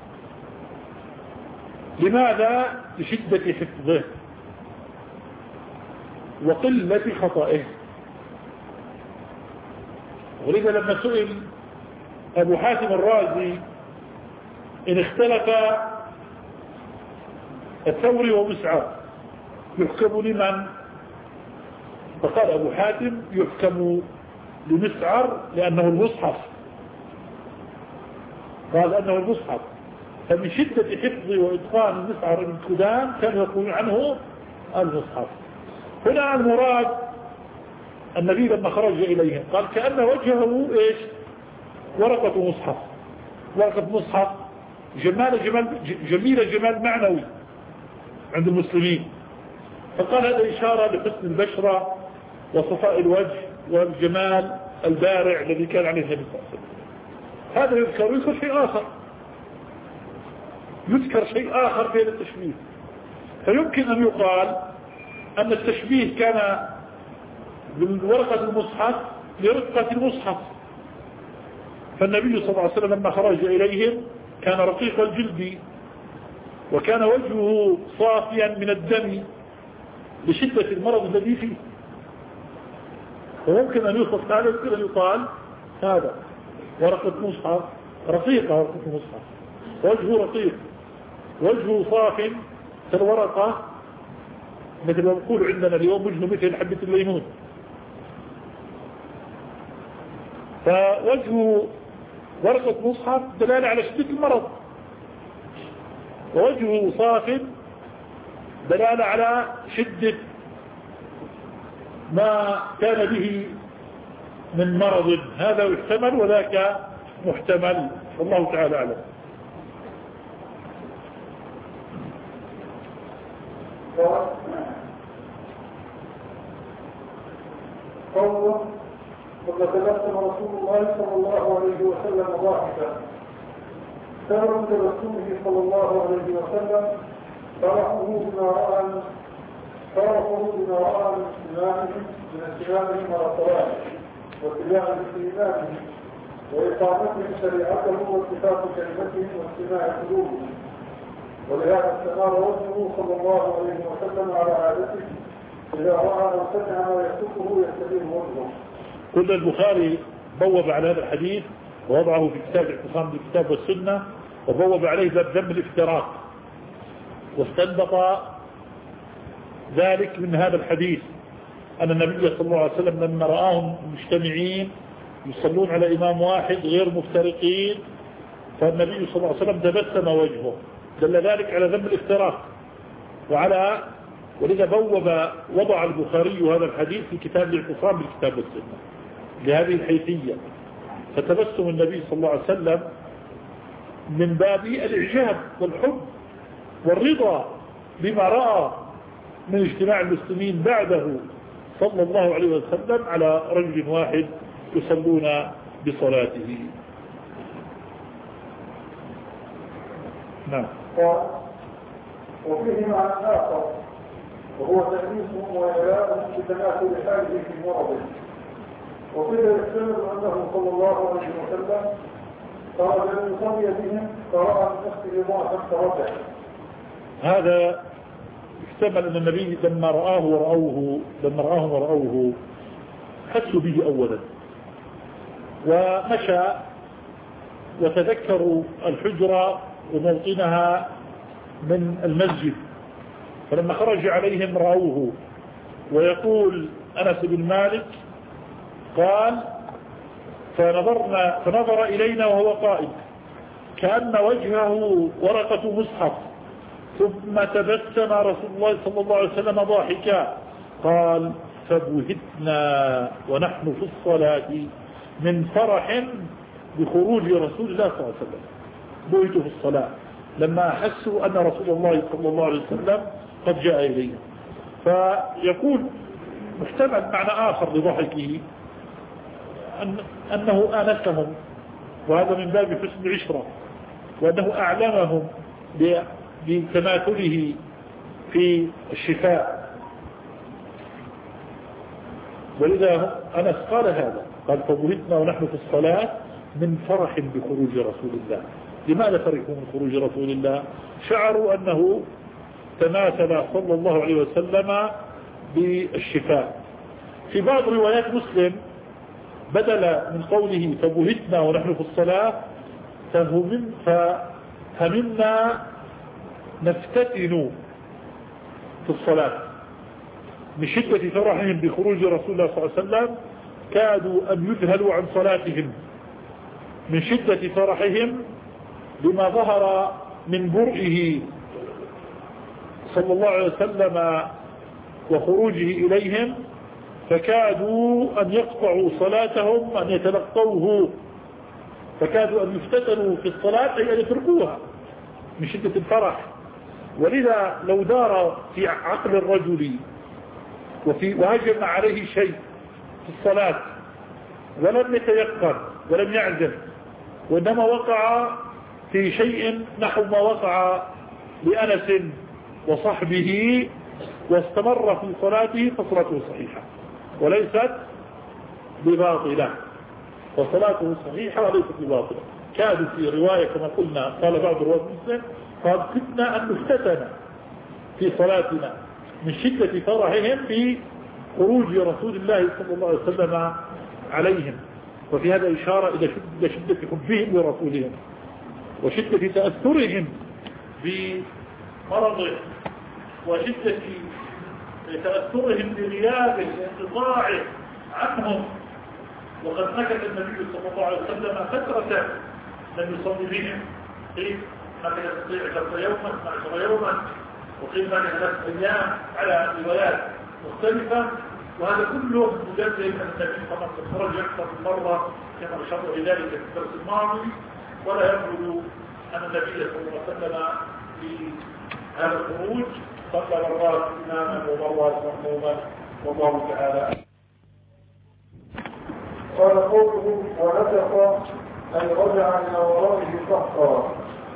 Speaker 1: لماذا؟ لشدة حفظه وقلة خطئه. ولذا لما سئل أبو حاتم الرازي إن اختلف الثوري ومسعر يحكم لمن؟ فقال أبو حاتم يحكم لمسعر لأنه المصحف، قال أنه المصحف، فمن شدة حفظ وإتقان المسعر بن كدام كانوا يقولون عنه المصحف. هنا المراد النبي لما خرج إليهم قال كأن وجهه إيش؟ ورقة مصحف، ورقة مصحف جمال جمال جميلة جمال معنوي عند المسلمين، فقال هذا إشارة لحسن البشرة وصفاء الوجه والجمال البارع الذي كان عليه النبي صلى الله عليه وسلم. هذا يذكر يذكر شيء آخر، يذكر شيء آخر بين التشبيه، فيمكن أن يقال أن التشبيه كان بالورقة المصحف لرقة المصحف، فالنبي صلى الله عليه وسلم لما خرج إليهم كان رقيق الجلد وكان وجهه صافيا من الدم لشدة المرض الذي فيه، وممكن أن يوصف هذا، يمكن أن يقال هذا ورقة مصحف رقيقة، ورقة مصحف وجهه رقيق، وجهه صاف كالورقة، مثل ما نقول عندنا اليوم وجهه مثل حبة الليمون، فوجهه ورقة مصحف دلالة على شدة المرض، ووجهه صاف دلالة على شدة ما كان به من مرض، هذا يحتمل وذاك محتمل، والله تعالى أعلم.
Speaker 2: قوله وقد تبسم رسول الله صلى الله عليه وسلم ضاحكا، سبب تبسمه صلى الله عليه وسلم فرحه بما رأى فرحه بما رأى من استماعه من استماعه على الصلاة واتباعه في إيمانه وإقامتهم شريعته واتفاق كلمتهم واستماع قلوبهم، ولهذا استمر وجهه صلى الله عليه وسلم على عادته إذا رأى أو سمع ما يسوقه يستدير وجهه.
Speaker 1: كل البخاري بوب على هذا الحديث ووضعه في كتاب الاعتصام بالكتاب والسنة، وبوب عليه باب ذم الافتراق، واستنبط ذلك من هذا الحديث أن النبي صلى الله عليه وسلم لما رآهم مجتمعين يصلون على إمام واحد غير مفترقين، فالنبي صلى الله عليه وسلم تبسم وجهه، دل ذلك على ذم الافتراق، وعلى ولذا بوب وضع البخاري هذا الحديث في كتاب الاعتصام بالكتاب والسنة لهذه الحيثية. فتبسم النبي صلى الله عليه وسلم من باب الإعجاب والحب والرضا بما رأى من اجتماع المسلمين بعده صلى الله عليه وسلم على رجل واحد يصلون بصلاته. نعم.
Speaker 2: وفيه معنى آخر وهو تأنيسهم وإعلامهم بتماثل حاله في مرضه، وكذا يحتمل أنه صلى الله عليه وسلم قال أن يصلي بهم فرأى من نفسه ضعفا فرجع.
Speaker 1: هذا يحتمل أن النبي لما رآه ورأوه لما رآهم ورأوه حسوا به أولا، ومشى وتذكروا الحجرة وموطنها من المسجد، فلما خرج عليهم رأوه، ويقول أنس بن مالك قال فنظرنا فنظر إلينا وهو قائد كأن وجهه ورقة مصحف، ثم تبسم رسول الله صلى الله عليه وسلم ضاحكا قال فبهتنا ونحن في الصلاة من فرح بخروج رسول الله صلى الله عليه وسلم، بهتوا في الصلاة لما أحسوا أن رسول الله صلى الله عليه وسلم قد جاء إليه. فيكون محتمل معنى آخر لضحكه أن أنه آنسهم، وهذا من باب حسن العشرة، وأنه أعلمهم بتماثله في الشفاء. ولذا أنس قال هذا، قال فبهتنا ونحن في الصلاة من فرح بخروج رسول الله. لماذا فرحوا من خروج رسول الله؟ شعروا أنه تماثل صلى الله عليه وسلم بالشفاء. في بعض روايات مسلم بدل من قوله فبهتنا ونحن في الصلاة فمنا نفتتن في الصلاة من شدة فرحهم بخروج رسول الله صلى الله عليه وسلم كادوا أن يذهلوا عن صلاتهم من شدة فرحهم بما ظهر من برئه صلى الله عليه وسلم وخروجه إليهم، فكادوا أن يقطعوا صلاتهم أن يتلقوه، فكادوا أن يفتتنوا في الصلاة أي أن يتركوها من شدة الفرح. ولذا لو دار في عقل الرجل وفي وهجم عليه شيء في الصلاة ولم يتيقن ولم يعزم، وإنما وقع في شيء نحو ما وقع لأنس وصحبه واستمر في صلاته فصلاته صحيحة وليست بباطلة، وصلاته صحيحة وليست بباطلة. كادوا في رواية كما قلنا قال بعض رواة مسلم قد كدنا أن نفتتن في صلاتنا من شدة فرحهم بخروج رسول الله صلى الله عليه وسلم عليهم. وفي هذا إشارة إلى شدة, شدة حبهم لرسولهم وشدة تأثرهم بمرضه وشدة تأثرهم بغيابه وانقطاعه عنهم. وقد نكت النبي صلى الله عليه وسلم فترة لم يصلي بهم، قيل نكت عشرة يوما عشر يوما وقيل نكت ثلاثة أيام على روايات مختلفة. وهذا كله مجرد أن النبي صلى الله عليه وسلم خرج أكثر من مرة كما أشرنا بذلك في الدرس الماضي، ولا يبعد أن النبي صلى الله عليه وسلم في هذا الخروج صلى مرات إماما ومرات مأموما والله تعالى.
Speaker 2: قال قوله ونفق أن رجع إلى ورائه صحقا.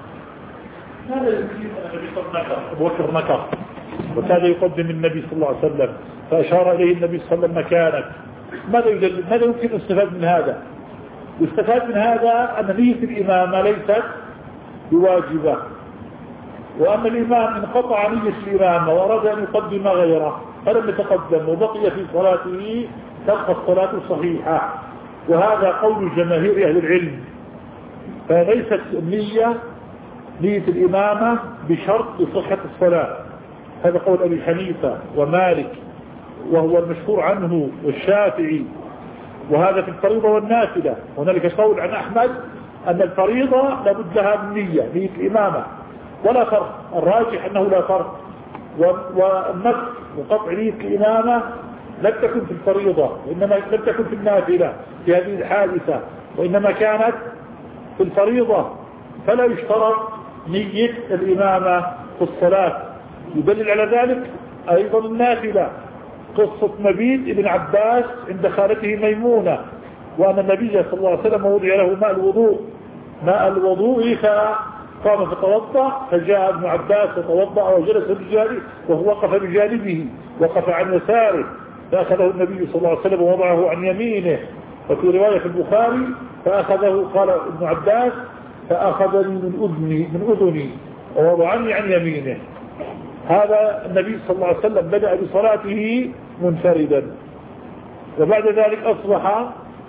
Speaker 1: هذا يمكن أن النبي صلى الله عليه وسلم أبو بكر نكر، وكان يقدم النبي صلى الله عليه وسلم فأشار إليه النبي صلى الله عليه وسلم مكانك. ماذا يدل؟ ماذا يمكن أن يستفاد من هذا؟ يستفاد من هذا أن نية الإمامة ليست بواجبة، وأن الإمام إن قطع نية الإمامة وأراد أن يقدم غيره فلم يتقدم وبقي في صلاته تبقى الصلاة صحيحة، وهذا قول جماهير أهل العلم. فليست النية نية الإمامة بشرط لصحة الصلاة، هذا قول أبي حنيفة ومالك وهو المشهور عنه والشافعي، وهذا في الفريضة والنافلة. هنالك قول عن أحمد أن الفريضة لابد لها من نية نية الإمامة ولا فرق، الراجح أنه لا فرق. والنقص وقطع نية الإمامة لم تكن في الفريضة وإنما لم تكن في النافلة في هذه الحادثة، وإنما كانت في الفريضة، فلا يشترط نية الإمامة في الصلاة. يدلل على ذلك أيضا النافلة، قصة مبيد ابن عباس عند خالته ميمونة، وأن النبي صلى الله عليه وسلم وضع له ماء الوضوء ماء الوضوء فقام فتوضأ، فجاء ابن عباس فتوضأ وجلس بجانبه وهو وقف بجانبه، وقف عن يساره، فأخذه النبي صلى الله عليه وسلم ووضعه عن يمينه. وفي رواية في البخاري فأخذه قال ابن عباس فأخذني من أذني من أذني ووضعني عن يمينه. هذا النبي صلى الله عليه وسلم بدأ بصلاته منفردا، وبعد ذلك أصبح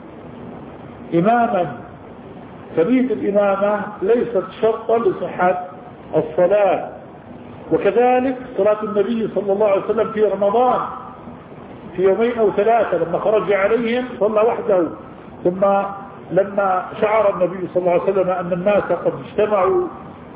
Speaker 1: إماما. فنية الإمامة ليست شرطا لصحة الصلاة. وكذلك صلاة النبي صلى الله عليه وسلم في رمضان في يومين أو ثلاثة لما خرج عليهم صلى وحده، ثم لما شعر النبي صلى الله عليه وسلم أن الناس قد اجتمعوا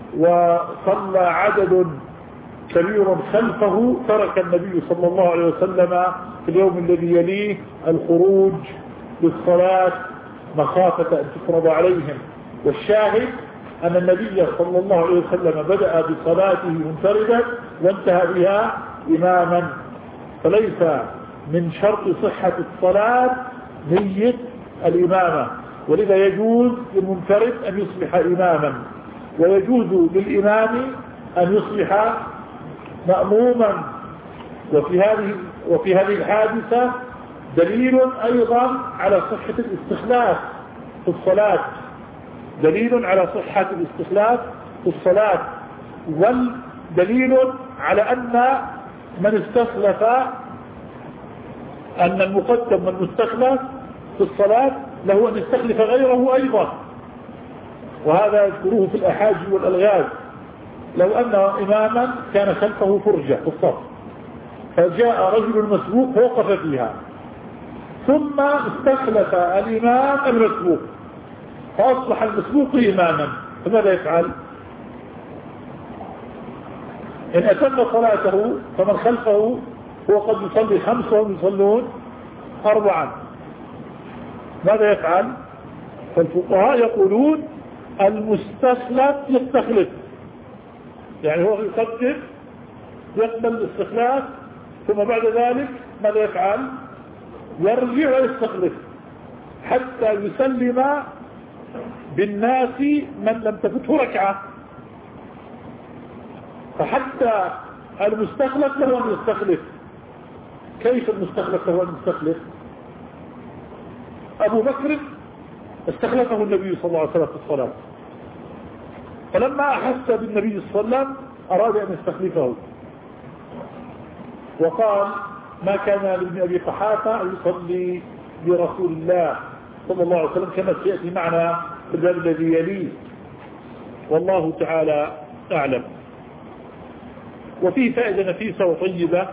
Speaker 1: وصلى عدد كبير خلفه ترك النبي صلى الله عليه وسلم في اليوم الذي يليه الخروج للصلاة مخافة أن تفرض عليهم. والشاهد أن النبي صلى الله عليه وسلم بدأ بصلاته منفردا وانتهى بها إماما، فليس من شرط صحة الصلاة نية الإمامة. ولذا يجوز للمنفرد أن يصبح إماما، ويجوز للإمام أن يصبح مأموما. وفي هذه وفي هذه الحادثة دليل أيضا على صحة الاستخلاف في الصلاة دليل على صحة الاستخلاف في الصلاة والدليل على أن من استخلف أن المقدم والمستخلف في الصلاة له أن يستخلف غيره أيضا. وهذا يذكروه في الأحاجي والألغاز. لو أن إماما كان خلفه فرجة في الصف فجاء رجل مسبوق فوقف فيها ثم استخلف الإمام المسبوق فأصبح المسبوق إماما، فماذا يفعل؟ إن أتم صلاته فمن خلفه هو قد يصلي خمسة وهم يصلون أربعا، ماذا يفعل؟ فالفقهاء يقولون المستخلف يستخلف، يعني هو يقدم يقبل الاستخلاف ثم بعد ذلك ماذا يفعل؟ يرجع ويستخلف حتى يسلم بالناس من لم تفته ركعة. فحتى المستخلف له أن يستخلف. كيف المستخلف له أن يستخلف؟ أبو بكر استخلفه النبي صلى الله عليه وسلم في الصلاة، فلما أحس بالنبي صلى الله عليه وسلم أراد أن يستخلفه وقال ما كان لابن أبي قحافة يصلي برسول الله صلى الله عليه وسلم كما سيأتي معنا في الباب الذي يليه، والله تعالى أعلم. وفيه فائدة نفيسة وطيبة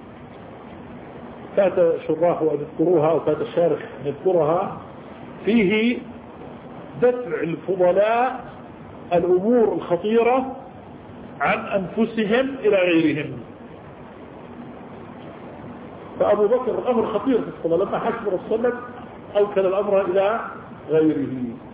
Speaker 1: فات شراه أن يذكروها أو فات الشارح أن يذكرها، فيه دفع الفضلاء الأمور الخطيرة عن أنفسهم إلى غيرهم. فأبو بكر الأمر خطير في الصلاة، لما حكم رسول الله أوكل الأمر إلى غيره.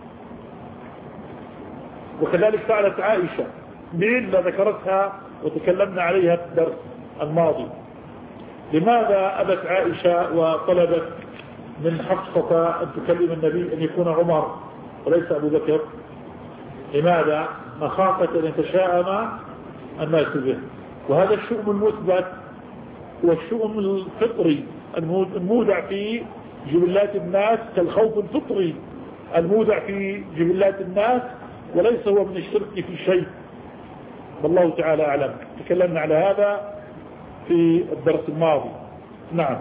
Speaker 1: وكذلك فعلت عائشة من ما ذكرتها وتكلمنا عليها في الدرس الماضي. لماذا أبت عائشة وطلبت من حفصة أن تكلم النبي أن يكون عمر وليس أبو بكر؟ لماذا؟ مخافة أن يتشاءم الناس به. وهذا الشؤم المثبت والشؤم الفطري المودع في جبلات الناس كالخوف الفطري المودع في جبلات الناس، وليس هو من الشرك في شيء، والله تعالى أعلم. تكلمنا على هذا في الدرس الماضي. نعم.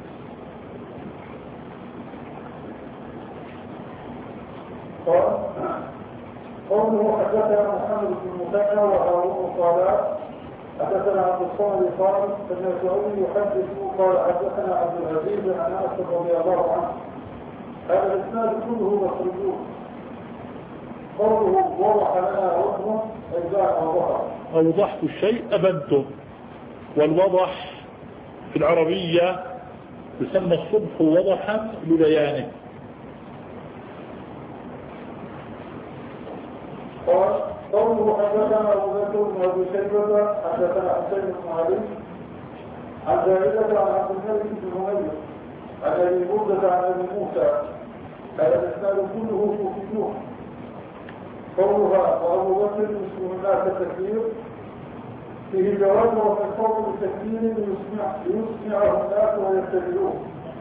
Speaker 2: قوله حدثنا محمد بن مثنى وهارون قال حدثنا عبد الصمد قال سمعت ابي يحدث قال حدثنا عبد العزيز عن انس رضي الله عنه. هذا الاسناد كله مخرجون. قوله وضح لنا وجهه اي جاء وضح.
Speaker 1: ووضحت الشيء ابنته، والوضح في العربية يسمى الصبح وضحا لبيانه.
Speaker 2: قال قوله حدثنا ابو بكر بن ابي شيبه حدثنا حسين بن علي عن زائدة عن عبد الملك بن منير عن ابي بردة عن ابي موسى. هذا الاسناد كله كوفيون. قولها وابو بكر يسمع الناس التكبير فيه جواز ومن فوق التكبير ليسمع ليسمعه الناس ويتبعوه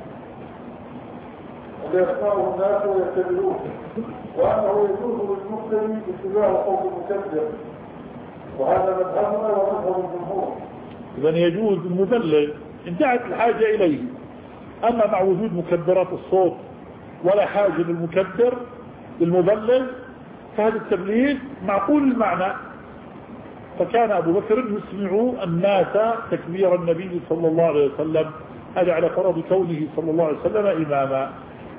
Speaker 2: ويسمعه الناس ويتبعوه، وأنه يجوز للمقتدي اتباع صوت المكبر، وهذا مذهبنا ومذهب الجمهور.
Speaker 1: إذن يجوز المبلغ انتهت الحاجة إليه. أما مع وجود مكبرات الصوت ولا حاجة للمكبر للمبلغ فهذا التبليغ معقول المعنى. فكان أبو بكر يسمع الناس تكبير النبي صلى الله عليه وسلم، هذا على فرض كونه صلى الله عليه وسلم إماما.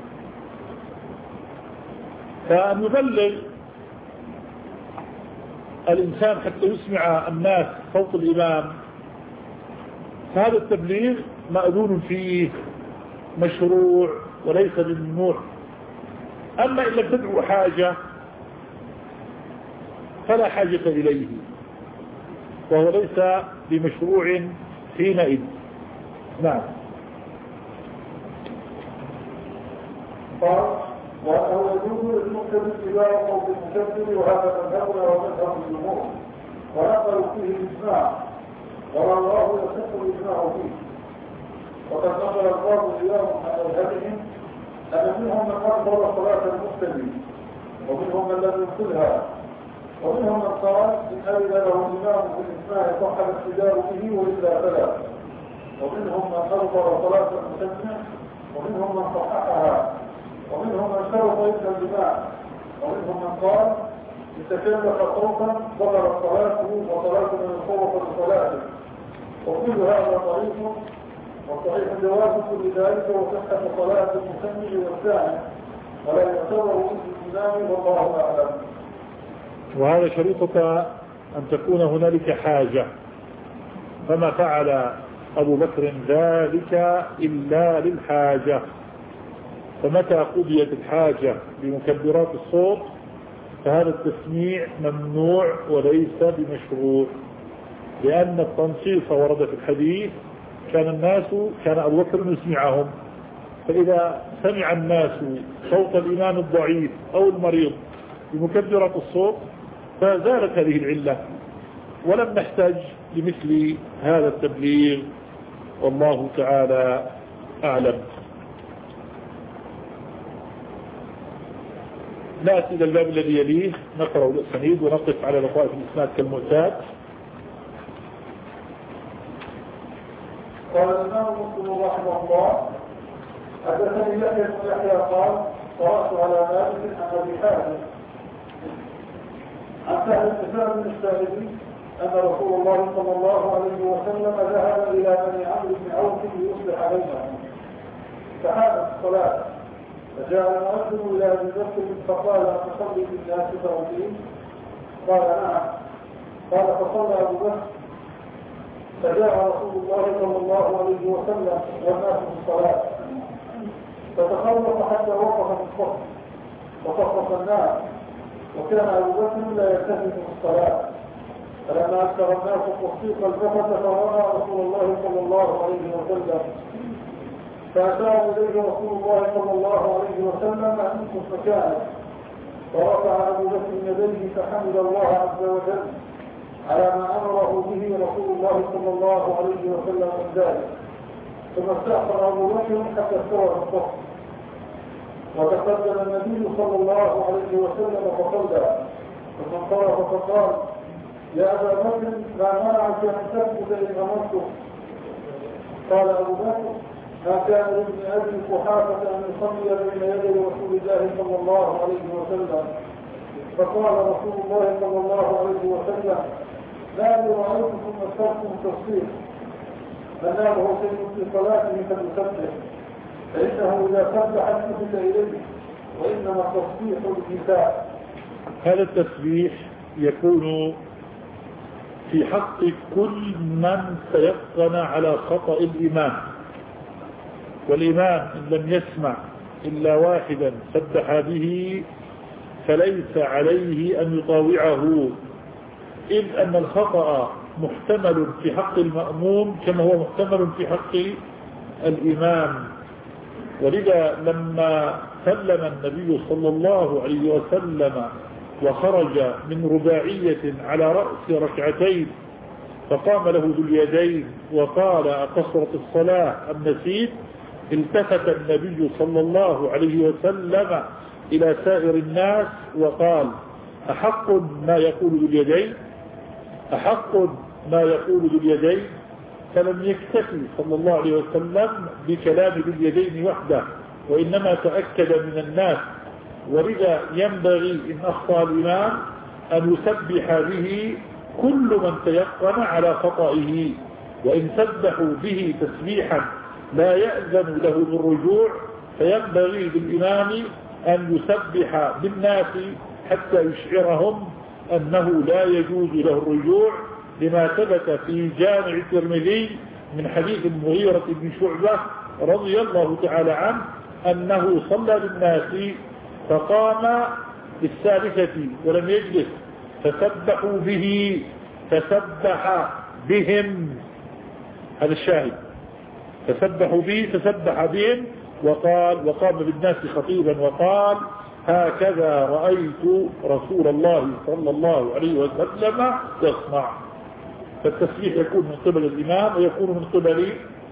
Speaker 1: فأن يبلغ الإنسان حتى يسمع الناس صوت الإمام فهذا التبليغ مأذون فيه مشروع وليس بالممنوع. أما إن لم تدعو حاجة فلا حاجة إليه، وهو ليس بمشروع حينئذ. نعم.
Speaker 2: قال وأنه يجوز للمقتدي اتباع صوت المكبر، وهذا مذهبنا ومذهب الجمهور، ونقل فيه الإجماع والله يصح الإجماع فيه. وقد نقل القاضي اليوم عن مذهبهم أن منهم من أكبر صلاة المقتدي ومنهم من لم يدخلها، ومنهم من قال إن أذن له الإمام في الإسماع صح الاقتداء به وإلا فلا، ومنهم من أكبر صلاة المسمع، ومنهم من صححها، ومنهم من شرط إلا الجماع، ومنهم من قال تكلف صوتا ظهر صلاته وصلاته من صوت صلاته، وكل هذا ضعيف، وصحيح جواز كل ذلك وصحة صلاة المسمي والثاني ولا يعتبر الإمام والله أعلم.
Speaker 1: وهذا شريطك أن تكون هنالك حاجة، فما فعل أبو بكر ذلك إلا للحاجة، فمتى قضيت الحاجة بمكبرات الصوت فهذا التسميع ممنوع وليس بمشروع، لأن التنصيص ورد في الحديث كان الناس كان أبو بكر يسمعهم، فإذا سمع الناس صوت الإمام الضعيف أو المريض بمكبرات الصوت فزالت هذه العلة، ولم نحتاج لمثل هذا التبليغ، والله تعالى أعلم. نأتي إلى الباب الذي يليه، نقرأ الأسانيد ونقف على لطائف الإسناد كالمعتاد.
Speaker 2: قال الإمام مسلم رحمه الله: حدثني يحيى بن يحيى قال: قرأت على مالك عن أبي حازم عن سهل بن سعد الساعدي أن رسول الله صلى الله عليه وسلم ذهب إلى بني عمرو بن عوف ليصلح بينهم، فحانت الصلاة، فجاء المؤذن إلى أبي بكر فقال: أتصلي بالناس فأقيم؟ قال: نعم. قال: فصلى أبو بكر، فجاء رسول الله صلى الله عليه وسلم والناس في الصلاة، فتخلص حتى وقف في الصف وصفص الناس، وكان أبو بكر لا يلتفت في الصلاة، فلما أكثر الناس التصفيق التفت فرأى رسول الله صلى الله عليه وسلم، فأشار إليه رسول الله صلى الله عليه وسلم أن يمكث مكانه، فرفع أبو بكر يديه فحمد الله عز وجل على ما أمره به رسول الله صلى الله عليه وسلم من ذلك، ثم استأخر أبو بكر حتى استوى في الصف، وتقدم النبي صلى الله عليه وسلم فصلى، ثم انصرف فقال: يا أبا بكر ما منعك أن تثبت إن أمرتك؟ قال أبو بكر: ما كان لابن أبي قحافة أن يصلي بين يدي رسول الله صلى الله عليه وسلم. فقال رسول الله صلى الله عليه وسلم: لا رأيتكم أكثركم تصفيق، من نامه شيء في صلاته فليسبح، فإنه إذا سبح التفت إليه، وإنما التصفيق الكفاء.
Speaker 1: هذا التسبيح يكون في حق كل من تيقن على خطأ الإمام، والإمام إن لم يسمع إلا واحدا سبح به فليس عليه أن يطاوعه، إذ أن الخطأ محتمل في حق المأموم كما هو محتمل في حق الإمام. ولذا لما سلم النبي صلى الله عليه وسلم وخرج من رباعية على رأس ركعتين فقام له ذو اليدين وقال: أقصرت الصلاة أم نسيت؟ التفت النبي صلى الله عليه وسلم إلى سائر الناس وقال: أحق ما يقول ذو اليدين؟ أحق ما يقول ذو اليدين؟ فلم يكتفي صلى الله عليه وسلم بكلام ذو اليدين وحده، وإنما تأكد من الناس. ولذا ينبغي إن أخطأ الإمام أن يسبح به كل من تيقن على خطئه، وإن سبحوا به تسبيحا لا يأذن له بالرجوع فينبغي بالإمام أن يسبح بالناس حتى يشعرهم أنه لا يجوز له الرجوع، لما ثبت في جامع الترمذي من حديث المغيرة بن شعبة رضي الله تعالى عنه أنه صلى بالناس فقام بالثالثة ولم يجلس، فسبحوا به فسبح بهم، هذا الشاهد، فسبحوا به فسبح بهم، وقال وقام بالناس خطيبا وقال: هكذا رأيت رسول الله صلى الله عليه وسلم يصنع. فالتسبيح يكون من قبل الإمام ويكون من قبل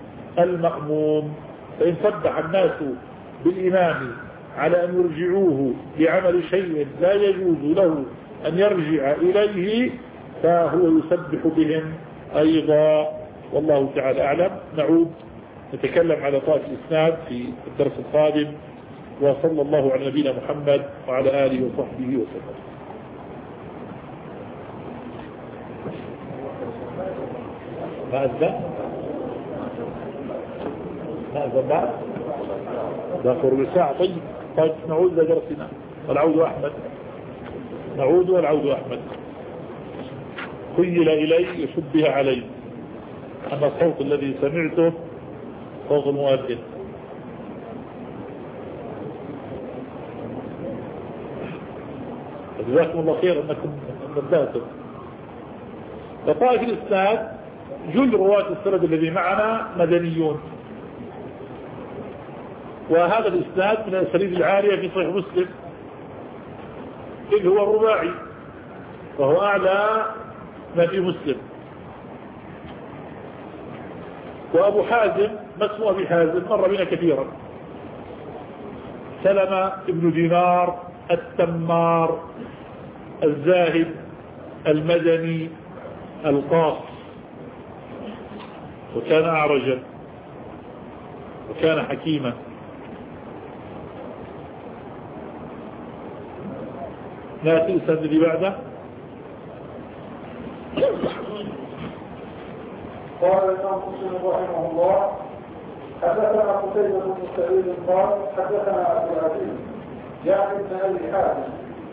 Speaker 1: المأموم. فإن سبح الناس بالإمام على أن يرجعوه لعمل شيء لا يجوز له أن يرجع إليه فهو يسبح بهم أيضا، والله تعالى أعلم. نعود نتكلم على طائف الإسناد في الدرس القادم، وصلى الله على نبينا محمد وعلى آله وصحبه وسلم. ما أذن ما أذن بعد ده قرب ساعة. طيب طيب نعود لدرسنا والعود أحمد. نعود والعود أحمد. خيل إلي يشبه علي أن الصوت الذي سمعته صوت المؤذن. جزاكم الله خير أنكم نبهتم. وطائف الإسناد جل رواة السند الذي معنا مدنيون، وهذا الإسناد من الأساليب العالية في صحيح مسلم إذ هو الرباعي وهو أعلى ما في مسلم. وأبو حازم ما اسمه أبي حازم مر بنا كثيرا، سلمة ابن دينار التمار الزاهد المدني القاص، وكان أعرجا وكان حكيما. نأتي السند اللي بعده.
Speaker 2: قال الإمام مسلم رحمه الله حدثنا قتيبة بن سعيد قال حدثنا عبد العزيز يعني ابن أبي حازم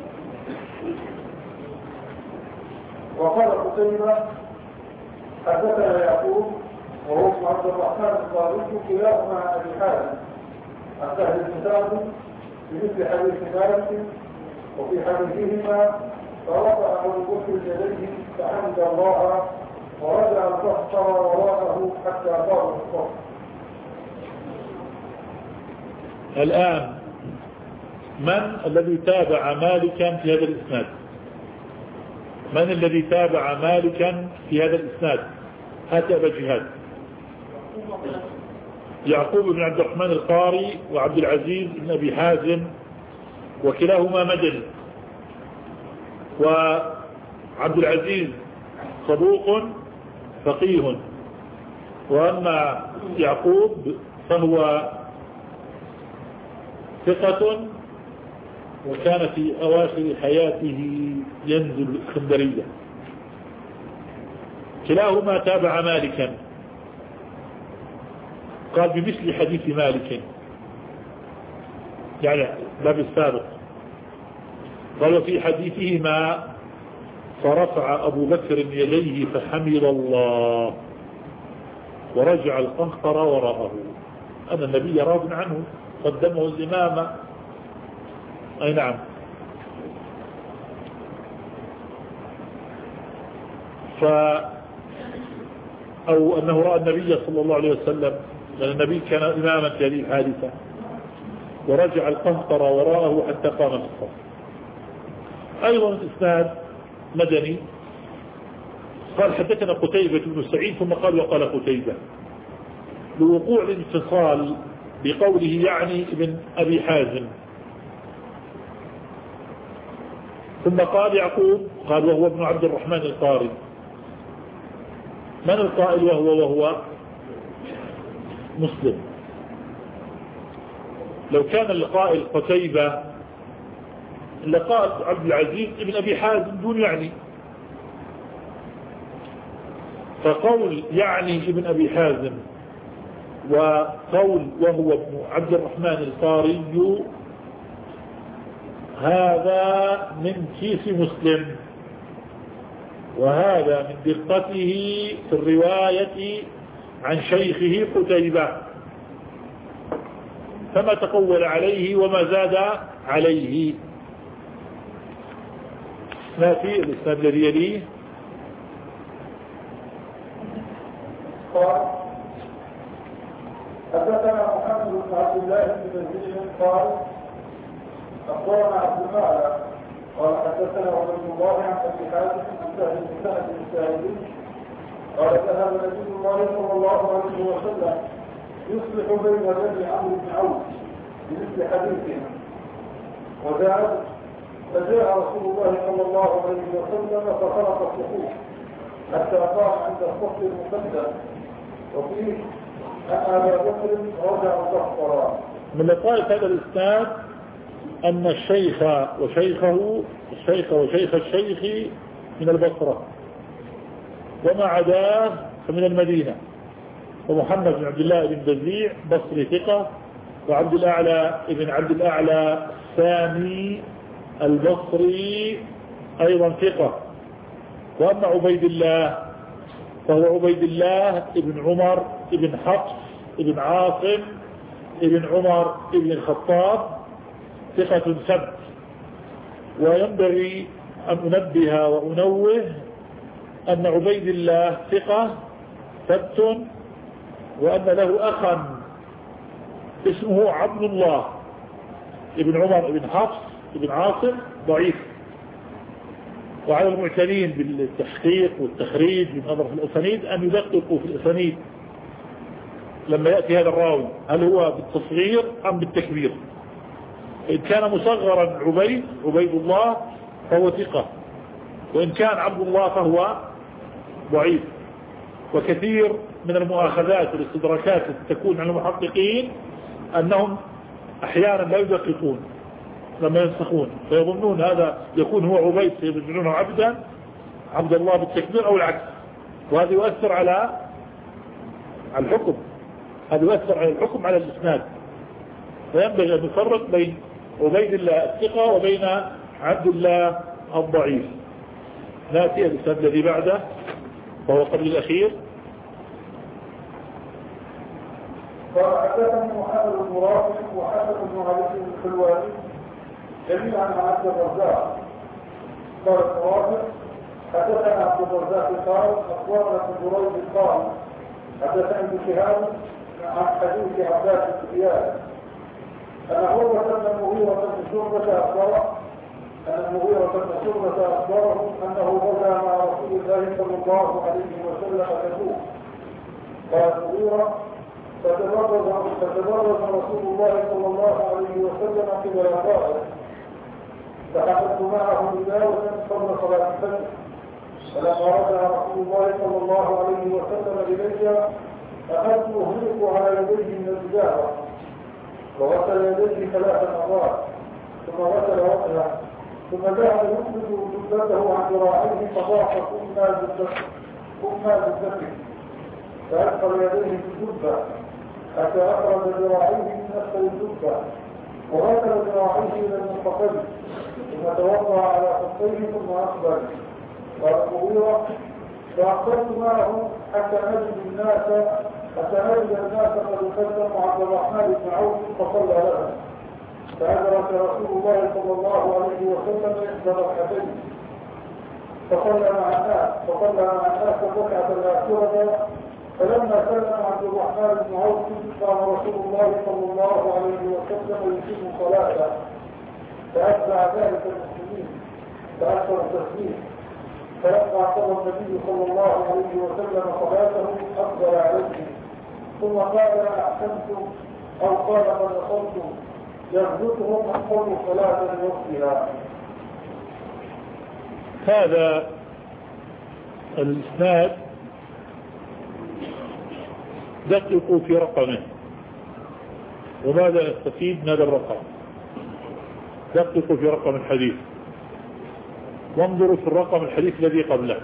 Speaker 2: وقال قتيبة حدثنا يعقوب وهو اسم عبد الرحمن القاضي كلاهما عن أبي حازم عن سهل بن سعد بمثل حديث مالك وفي حديثهما فرفع أبو بكر يديه فحمد الله ورجع الكفر وراءه حتى قام الصف.
Speaker 1: الآن من الذي تابع مالكا في هذا الإسناد؟ من الذي تابع مالكا في هذا الإسناد؟ هات أبا جهاد. يعقوب بن عبد الرحمن القاري وعبد العزيز بن أبي حازم وكلاهما مدني، وعبد العزيز صدوق فقيه، وأما يعقوب فهو ثقة وكان في أواخر حياته ينزل الإسكندرية. كلاهما تابع مالكا، قال بمثل حديث مالك يعني باب السابق. قال في حديثهما فرفع أبو بكر يديه فحمد الله ورجع القنقر وراءه، أن النبي راض عنه قدمه الإمام. أي نعم. ف أو أنه رأى النبي صلى الله عليه وسلم، لأن النبي كان إماما في هذه الحادثة، ورجع القنقر وراءه حتى قام في الصف. أيضا الإسناد مدني. قال حدثنا قتيبة بن سعيد ثم قال وقال قتيبة لوقوع الانفصال بقوله يعني ابن أبي حازم، ثم قال يعقوب قال وهو ابن عبد الرحمن القاري. من القائل وهو وهو مسلم؟ لو كان القائل قتيبة لقال عبد العزيز ابن أبي حازم دون يعني، فقول يعني ابن أبي حازم وقول وهو ابن عبد الرحمن القاري هذا من كيس مسلم، وهذا من دقته في الرواية عن شيخه قتيبة، فما تقول عليه وما زاد عليه. ما في الإسناد الذي يليه.
Speaker 2: قال حدثنا محمد بن عبد الله بن مزيد قال أخبرنا عبد المعلى قال حدثنا عبد الله عن أبي حازم عن سهل بن سعد الساعدي قال ذهب نبي الله صلى الله عليه وسلم يصلح بين بني عمرو بن عوف بمثل حديثنا وزاد فجاء رسول الله صلى الله عليه وسلم فخلق الصفوف حتى قام عند الصف المقدم وفيه أن أبا بكر رجع الظهر.
Speaker 1: من لطائف هذا الإسناد أن الشيخ وشيخه الشيخ وشيخ الشيخ من البصرة، وما عداه فمن المدينة. ومحمد بن عبد الله بن بزيع بصري ثقة، وعبد الأعلى بن عبد الأعلى الثاني البصري أيضا ثقة. وأما عبيد الله فهو عبيد الله بن عمر بن حفص بن عاصم بن عمر بن الخطاب ثقة ثبت. وينبغي أن أنبه وأنوه أن عبيد الله ثقة ثبت، وأن له أخا اسمه عبد الله ابن عمر بن حفص بن عاصم ضعيف. وعلى المعتنين بالتحقيق والتخريج من نظر في الأسانيد أن يدققوا في الأسانيد لما يأتي هذا الراوي هل هو بالتصغير أم بالتكبير. إن كان مصغرا عبيد عبيد الله فهو ثقة، وإن كان عبد الله فهو ضعيف. وكثير من المؤاخذات والاستدراكات التي تكون على المحققين أنهم أحيانا لا يدققون لما ينسخون، فيظنون هذا يكون هو عبيد فيجعلونه عبدا عبد الله بالتكبير أو العكس، وهذا يؤثر على الحكم هذا يؤثر على الحكم على الإسناد. فينبغي أن نفرق بين عبيد الله الثقة وبين عبد الله الضعيف. نأتي الإسناد الذي بعده وهو قبل الأخير.
Speaker 2: وحدثني محمد بن رافع وحسن بن علي الحلواني جميعا عن عبد الرزاق قال ابن رافع حدثنا عبد الرزاق قال اخبرنا ابن جريج قال حدثني ابن شهاب عن حديث عباس بن زياد ان عروه بن المغيرة بن شعبة اخبره ان المغيرة بن شعبة اخبره انه غزا مع رسول الله صلى الله عليه وسلم تبوك. قال المغيرة فتبرز رسول الله صلى الله عليه وسلم قبل القائد فحملت معه بداية قبل صلاة الفجر، فلما رجع رسول الله صلى الله عليه وسلم إلي أخذت أهلك على يديه من البداية وغسل يديه ثلاث مرات ثم غسل وجهه ثم ذهب يخرج جبته عن ذراعيه فضاق قمنا بالذكر فأدخل يديه في الجبة حتى أخرج ذراعيه من أسفل الجبة وغسل ذراعيه إلى المنطقة ثم توضأ على خفيه ثم أقبل. قال المغيرة فأقبلت معه حتى نجد الناس حتى نجد الناس قد قدموا عبد الرحمن بن عوف فصلى لها فأدرك رسول الله صلى الله عليه وسلم إحدى ركعتين فصلى مع الناس فصلى مع الناس الركعة الآخرة. فلما سلم عبد الرحمن بن عوف قام رسول الله صلى الله عليه وسلم يتم صلاته فأتبع ذلك المسلمين فأكثر التسليم. فلما قضى النبي صلى الله عليه وسلم صلاته أقبل عليه ثم قال أحسنتم أو قال قد أصبتم يغبطهم أن قلوا صلاة لوقتها.
Speaker 1: هذا الإسناد دققوا في رقمه وماذا نستفيد من هذا الرقم. دققوا في رقم الحديث وانظروا في الرقم الحديث الذي قبله.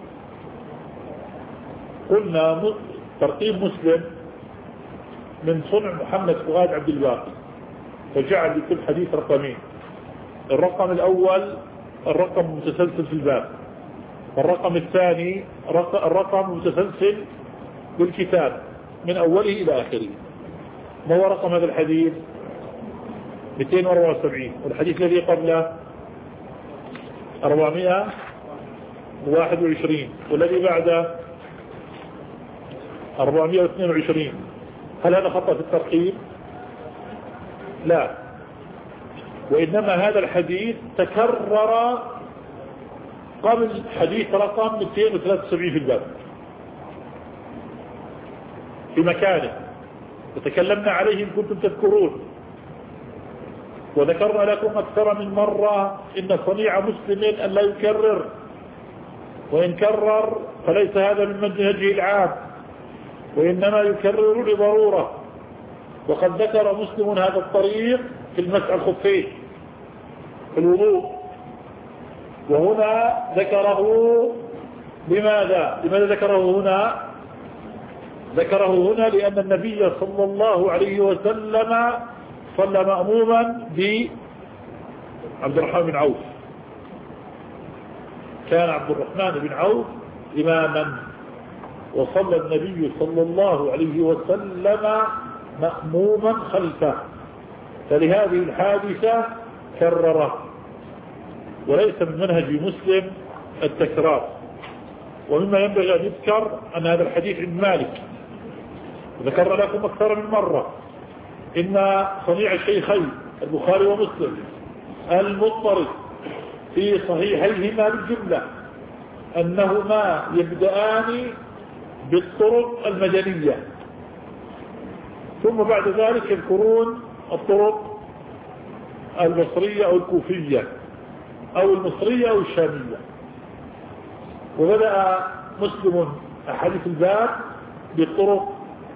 Speaker 1: قلنا ترتيب مسلم من صنع محمد فؤاد عبد الباقي فجعل لكل حديث رقمين. الرقم الأول الرقم المتسلسل في الباب، والرقم الثاني الرقم المتسلسل بالكتاب من أوله إلى آخره. ما هو رقم هذا الحديث؟ مئتين وأربعة وسبعين، والحديث الذي قبله أربعمائة وواحد وعشرين، والذي بعده أربعمائة واثنين وعشرين. هل هذا خطأ في الترتيب؟ لا، وإنما هذا الحديث تكرر قبل حديث رقم مئتين وثلاثة وسبعين في الباب في مكانه، وتكلمنا عليه إن كنتم تذكرون، وذكرنا لكم أكثر من مرة إن صنيع مسلم أن لا يكرر، وإن كرر فليس هذا من منهجه العام، وإنما يكرر لضرورة. وقد ذكر مسلم هذا الطريق في المسح الخفين في الوضوء، وهنا ذكره لماذا؟ لماذا ذكره هنا؟ ذكره هنا لأن النبي صلى الله عليه وسلم صلى مأموما بعبد الرحمن بن عوف. كان عبد الرحمن بن عوف إماما، وصلى النبي صلى الله عليه وسلم مأموما خلفه، فلهذه الحادثة كرره، وليس من منهج مسلم التكرار. ومما ينبغي أن يذكر أن هذا الحديث عند مالك، ذكر لكم أكثر من مرة إن صنيع الشيخين البخاري ومسلم المضطرد في صحيحيهما بالجملة أنهما يبدأان بالطرق المدنية، ثم بعد ذلك يذكرون الطرق البصرية أو الكوفية أو المصرية أو الشامية. وبدأ مسلم أحاديث الباب بالطرق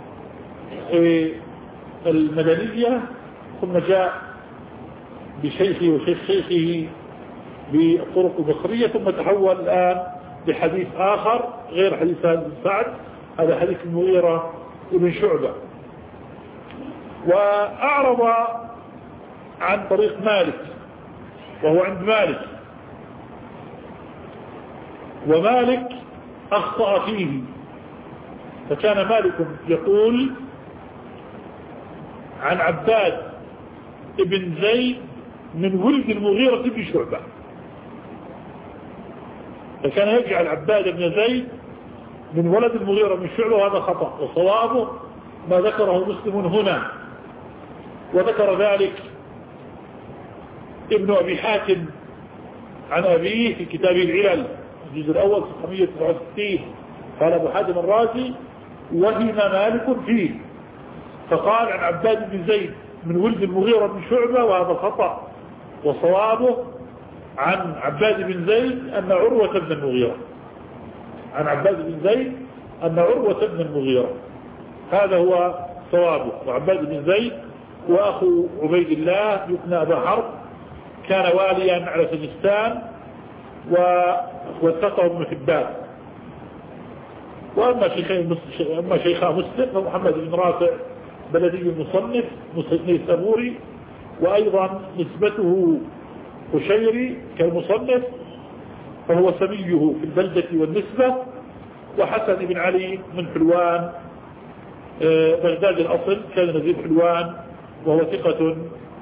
Speaker 1: المدنية، ثم جاء بشيخه وشيخ شيخه بالطرق البصرية، ثم تحول الآن بحديث آخر غير حديث بن سعد، هذا حديث المغيرة بن شعبة. وأعرض عن طريق مالك وهو عند مالك، ومالك أخطأ فيه، فكان مالك يقول عن عباد ابن زيد من ولد المغيرة بن شعبة، فكان يجعل عباد بن زيد من ولد المغيرة بن شعبة، وهذا خطأ، وصوابه ما ذكره مسلم هنا. وذكر ذلك ابن أبي حاتم عن أبيه في كتابه العلل الجزء الأول ستمائة وتسعة وستين، قال أبو حاتم الرازي وهم مالك فيه، فقال عن عباد بن زيد من ولد المغيرة بن شعبة، وهذا خطأ، وصوابه عن عباد بن زيد أن عروة بن المغيرة، عن عباد بن زيد أن عروة بن المغيرة، هذا هو صوابه. وعباد بن زيد وأخو عبيد الله يكنى أبا حرب، كان واليا على سجستان ووثقه ابن حبان. وأما أما شيخا مسلم فمحمد بن رافع بلدي المصنف نيسابوري، وأيضا نسبته قشيري كالمصنف، فهو سميه في البلدة والنسبة. وحسن بن علي من حلوان بغداد الأصل، كان نزيل حلوان وهو ثقة،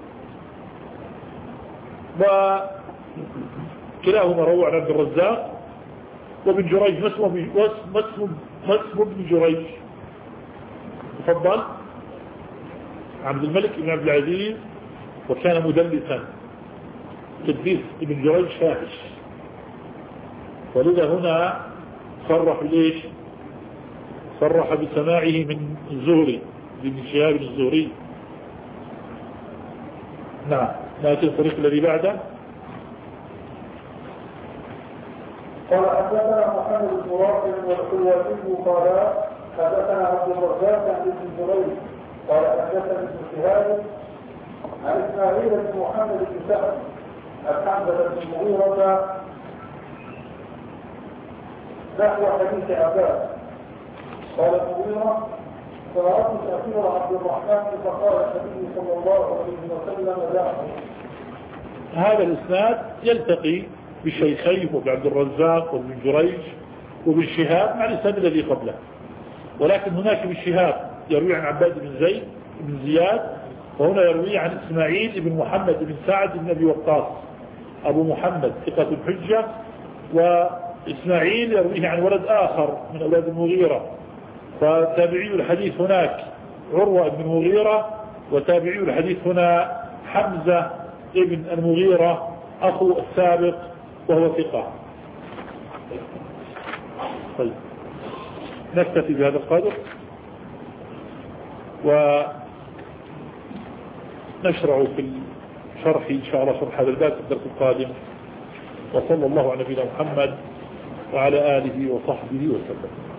Speaker 1: وكلاهما روى عن عبد الرزاق. وابن جريج ما اسمه ما اسمه ابن جريج، تفضل، عبد الملك بن عبد العزيز، وكان مدلسا، تدليس ابن جريج فاحش، ولذا هنا صرح ليش؟ صرح بسماعه من الزهري، بن شهاب الزهري. نعم، نأتي الطريق الذي بعده.
Speaker 2: قال حدثنا محمد بن رافع والحلواني قال حدثنا عبد الرزاق عن ابن جريج قال حدثنا ابن شهاب عن اسماعيل بن محمد بن سعد عن حمزة بن المغيرة نحو حديث عباس قال المغيرة فأردت تأثير عبد الرحمن فقال النبي صلى الله عليه وسلم دعه.
Speaker 1: هذا الإسناد يلتقي بالشيخين وبعبد الرزاق وابن جريج وابن شهاب مع الإسناد الذي قبله، ولكن هناك ابن شهاب يروي عن عباد بن زيد بن زياد، وهنا يروي عن إسماعيل بن محمد بن سعد بن أبي وقاص أبو محمد ثقة الحجة، وإسماعيل يرويه عن ولد آخر من أولاد المغيرة. فتابعي الحديث هناك عروة بن المغيرة، وتابعي الحديث هنا حمزة ابن المغيرة أخو السابق وهو ثقة. طيب نكتفي بهذا القدر ونشرع في الشرح إن شاء الله شرح هذا الباب في الدرس القادم. وصلى الله على نبينا محمد وعلى آله وصحبه وسلم.